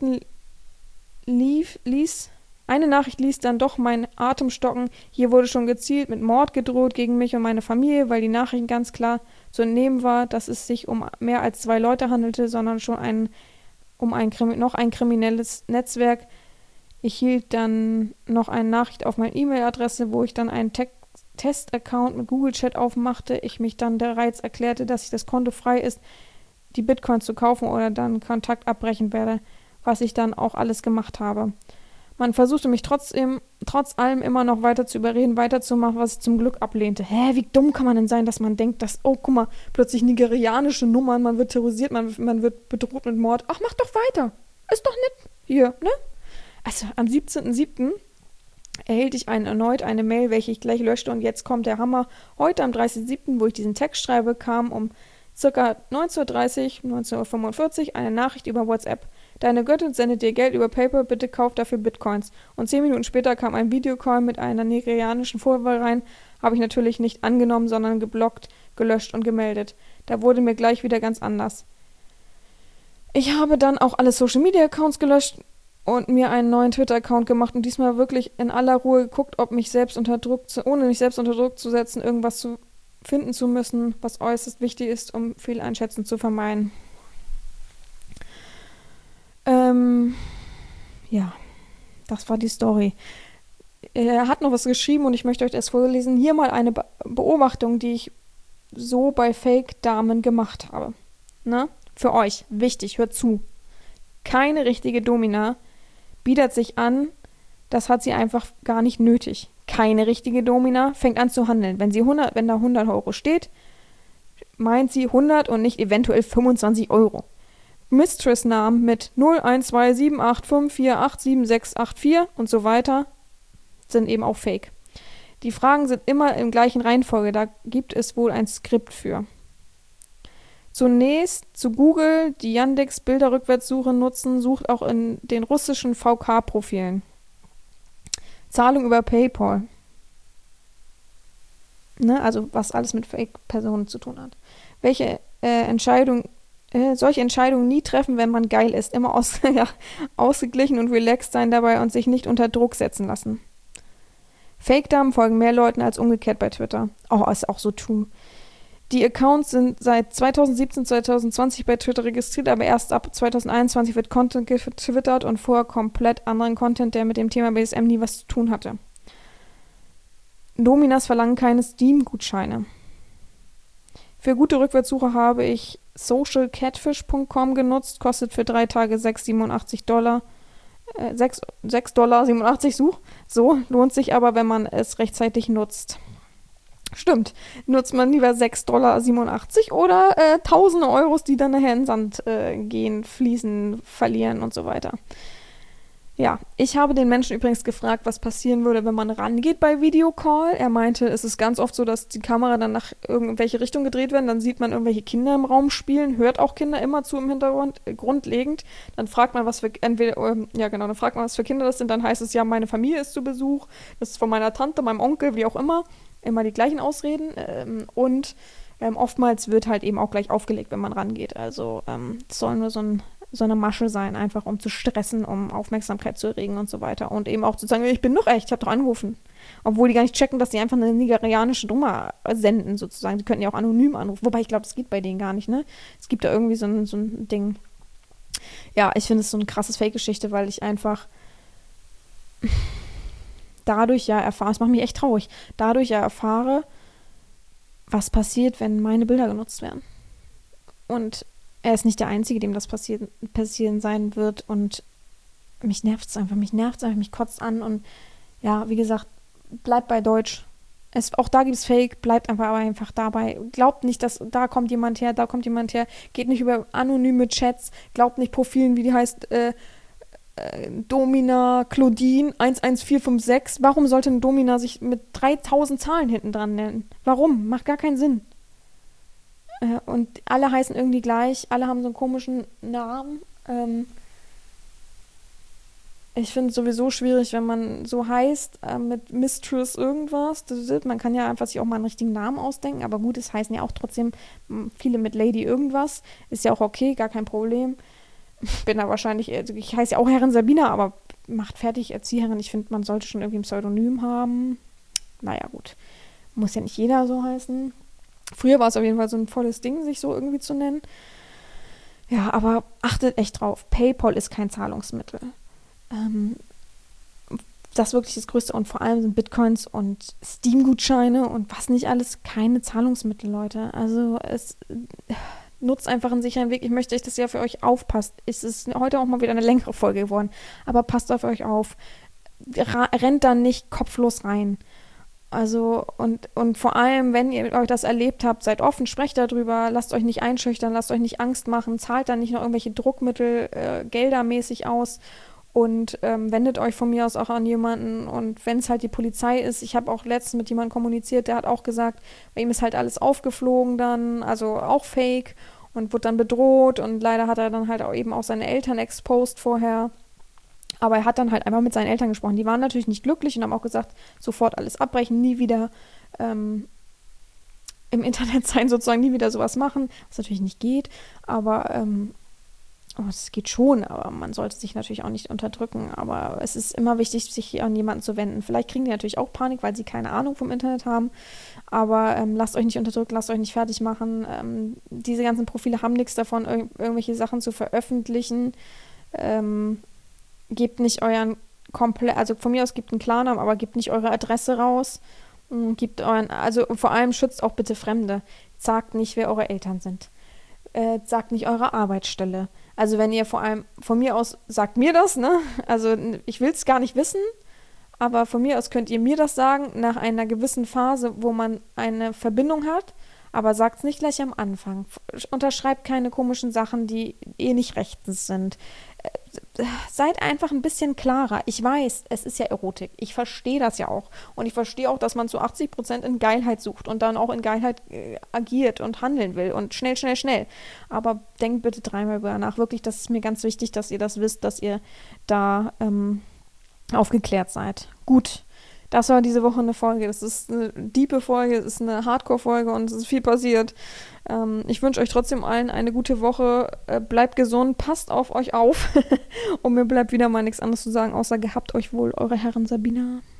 ließ dann doch meinen Atem stocken. Hier wurde schon gezielt mit Mord gedroht gegen mich und meine Familie, weil die Nachrichten ganz klar zu entnehmen war, dass es sich um mehr als 2 Leute handelte, sondern schon um ein kriminelles Netzwerk. Ich hielt dann noch eine Nachricht auf meine E-Mail-Adresse, wo ich dann einen Test-Account mit Google Chat aufmachte. Ich mich dann der Reiz erklärte, dass sich das Konto frei ist, die Bitcoins zu kaufen oder dann Kontakt abbrechen werde, was ich dann auch alles gemacht habe. Man versuchte mich trotz allem immer noch weiter zu überreden, weiterzumachen, was ich zum Glück ablehnte. Wie dumm kann man denn sein, dass man denkt, dass, oh, guck mal, plötzlich nigerianische Nummern, man wird terrorisiert, man wird bedroht mit Mord. Ach, mach doch weiter. Ist doch nett. Hier, ne? Also, am 17.07. erhielt ich erneut eine Mail, welche ich gleich löschte und jetzt kommt der Hammer. Heute am 30.07., wo ich diesen Text schreibe, kam um ca. 19.30 Uhr, 19.45 Uhr eine Nachricht über WhatsApp. Deine Göttin sendet dir Geld über PayPal, bitte kauf dafür Bitcoins. Und 10 Minuten später kam ein Videocall mit einer nigerianischen Vorwahl rein. Habe ich natürlich nicht angenommen, sondern geblockt, gelöscht und gemeldet. Da wurde mir gleich wieder ganz anders. Ich habe dann auch alle Social-Media-Accounts gelöscht und mir einen neuen Twitter-Account gemacht und diesmal wirklich in aller Ruhe geguckt, ohne mich selbst unter Druck zu setzen, irgendwas zu finden zu müssen, was äußerst wichtig ist, um Fehleinschätzen zu vermeiden. Ja, das war die Story. Er hat noch was geschrieben und ich möchte euch das vorlesen. Hier mal eine Beobachtung, die ich so bei Fake-Damen gemacht habe. Ne? Für euch, wichtig, hört zu. Keine richtige Domina bietet sich an, das hat sie einfach gar nicht nötig. Keine richtige Domina fängt an zu handeln. Wenn da 100 Euro steht, meint sie 100 und nicht eventuell 25 Euro. Mistress-Namen mit 01278554878684 und so weiter sind eben auch fake. Die Fragen sind immer in gleichen Reihenfolge, da gibt es wohl ein Skript für. Zunächst zu Google die Yandex Bilderrückwärtssuche nutzen, sucht auch in den russischen VK-Profilen. Zahlung über PayPal. Ne, also was alles mit Fake-Personen zu tun hat. Solche Entscheidungen nie treffen, wenn man geil ist. Immer ausgeglichen und relaxed sein dabei und sich nicht unter Druck setzen lassen. Fake-Damen folgen mehr Leuten als umgekehrt bei Twitter. Oh, ist auch so true. Die Accounts sind seit 2017, 2020 bei Twitter registriert, aber erst ab 2021 wird Content getwittert und vorher komplett anderen Content, der mit dem Thema BDSM nie was zu tun hatte. Dominas verlangen keine Steam-Gutscheine. Für gute Rückwärtssuche habe ich socialcatfish.com genutzt, kostet für 3 Tage $6,87. $6,87 so, lohnt sich aber, wenn man es rechtzeitig nutzt. Stimmt, nutzt man lieber $6,87 oder tausende Euros, die dann nachher in den Sand gehen, fließen, verlieren und so weiter. Ja, ich habe den Menschen übrigens gefragt, was passieren würde, wenn man rangeht bei Videocall. Er meinte, es ist ganz oft so, dass die Kamera dann nach irgendwelche Richtung gedreht wird, dann sieht man irgendwelche Kinder im Raum spielen, hört auch Kinder immer zu im Hintergrund, grundlegend. Dann fragt man, was für Kinder das sind, dann heißt es, ja, meine Familie ist zu Besuch, das ist von meiner Tante, meinem Onkel, wie auch immer. Immer die gleichen Ausreden und oftmals wird halt eben auch gleich aufgelegt, wenn man rangeht. Also es soll nur so eine Masche sein, einfach um zu stressen, um Aufmerksamkeit zu erregen und so weiter. Und eben auch zu sagen, ich bin doch echt, ich habe doch angerufen. Obwohl die gar nicht checken, dass sie einfach eine nigerianische Nummer senden, sozusagen. Die könnten ja auch anonym anrufen. Wobei, ich glaube, das geht bei denen gar nicht, ne? Es gibt da irgendwie so ein Ding. Ja, ich finde es so eine krasses Fake-Geschichte, weil ich einfach dadurch ja erfahre, es macht mich echt traurig, dadurch ja erfahre, was passiert, wenn meine Bilder genutzt werden. Und er ist nicht der Einzige, dem das passieren sein wird und mich nervt es einfach, mich kotzt an und ja, wie gesagt, bleibt bei Deutsch. Auch da gibt es Fake, bleibt einfach dabei. Glaubt nicht, dass da kommt jemand her, geht nicht über anonyme Chats, glaubt nicht Profilen, wie die heißt, Domina Claudine 11456. Warum sollte eine Domina sich mit 3000 Zahlen hinten dran nennen? Warum? Macht gar keinen Sinn. Und alle heißen irgendwie gleich, alle haben so einen komischen Namen. Ich finde es sowieso schwierig, wenn man so heißt, mit Mistress irgendwas. Man kann ja einfach sich auch mal einen richtigen Namen ausdenken, aber gut, es heißen ja auch trotzdem viele mit Lady irgendwas. Ist ja auch okay, gar kein Problem. Bin da wahrscheinlich, ich heiße ja auch Herrin Sabina, aber macht fertig, Erzieherin. Ich finde, man sollte schon irgendwie ein Pseudonym haben. Naja, gut. Muss ja nicht jeder so heißen. Früher war es auf jeden Fall so ein volles Ding, sich so irgendwie zu nennen. Ja, aber achtet echt drauf. PayPal ist kein Zahlungsmittel. Das ist wirklich das Größte. Und vor allem sind Bitcoins und Steam-Gutscheine und was nicht alles keine Zahlungsmittel, Leute. Also es nutzt einfach einen sicheren Weg. Ich möchte echt, dass ihr für euch aufpasst. Es ist heute auch mal wieder eine längere Folge geworden. Aber passt auf euch auf. Rennt da nicht kopflos rein. Also, und vor allem, wenn ihr euch das erlebt habt, seid offen, sprecht darüber, lasst euch nicht einschüchtern, lasst euch nicht Angst machen, zahlt dann nicht noch irgendwelche Druckmittel geldermäßig aus und wendet euch von mir aus auch an jemanden. Und wenn es halt die Polizei ist, ich habe auch letztens mit jemandem kommuniziert, der hat auch gesagt, bei ihm ist halt alles aufgeflogen dann, also auch fake und wurde dann bedroht und leider hat er dann halt auch eben auch seine Eltern exposed vorher. Aber er hat dann halt einfach mit seinen Eltern gesprochen. Die waren natürlich nicht glücklich und haben auch gesagt, sofort alles abbrechen, nie wieder im Internet sein, sozusagen nie wieder sowas machen, was natürlich nicht geht. Aber es geht schon, aber man sollte sich natürlich auch nicht unterdrücken. Aber es ist immer wichtig, sich an jemanden zu wenden. Vielleicht kriegen die natürlich auch Panik, weil sie keine Ahnung vom Internet haben. Aber lasst euch nicht unterdrücken, lasst euch nicht fertig machen. Diese ganzen Profile haben nichts davon, irgendwelche Sachen zu veröffentlichen. Gebt nicht euren also von mir aus gebt einen Klarnamen, aber gebt nicht eure Adresse raus. Also vor allem schützt auch bitte Fremde. Sagt nicht, wer eure Eltern sind. sagt nicht eure Arbeitsstelle. Also wenn ihr vor allem, von mir aus, sagt mir das, ne? Also ich will es gar nicht wissen, aber von mir aus könnt ihr mir das sagen, nach einer gewissen Phase, wo man eine Verbindung hat, aber sagt es nicht gleich am Anfang. Unterschreibt keine komischen Sachen, die eh nicht rechtens sind. Seid einfach ein bisschen klarer. Ich weiß, es ist ja Erotik. Ich verstehe das ja auch. Und ich verstehe auch, dass man zu 80% in Geilheit sucht und dann auch in Geilheit agiert und handeln will und schnell, schnell, schnell. Aber denkt bitte dreimal über nach. Wirklich, das ist mir ganz wichtig, dass ihr das wisst, dass ihr da aufgeklärt seid. Gut. Das war diese Woche eine Folge. Das ist eine diepe Folge, es ist eine Hardcore-Folge und es ist viel passiert. Ich wünsche euch trotzdem allen eine gute Woche. Bleibt gesund, passt auf euch auf. Und mir bleibt wieder mal nichts anderes zu sagen, außer gehabt euch wohl, eure Herren Sabina.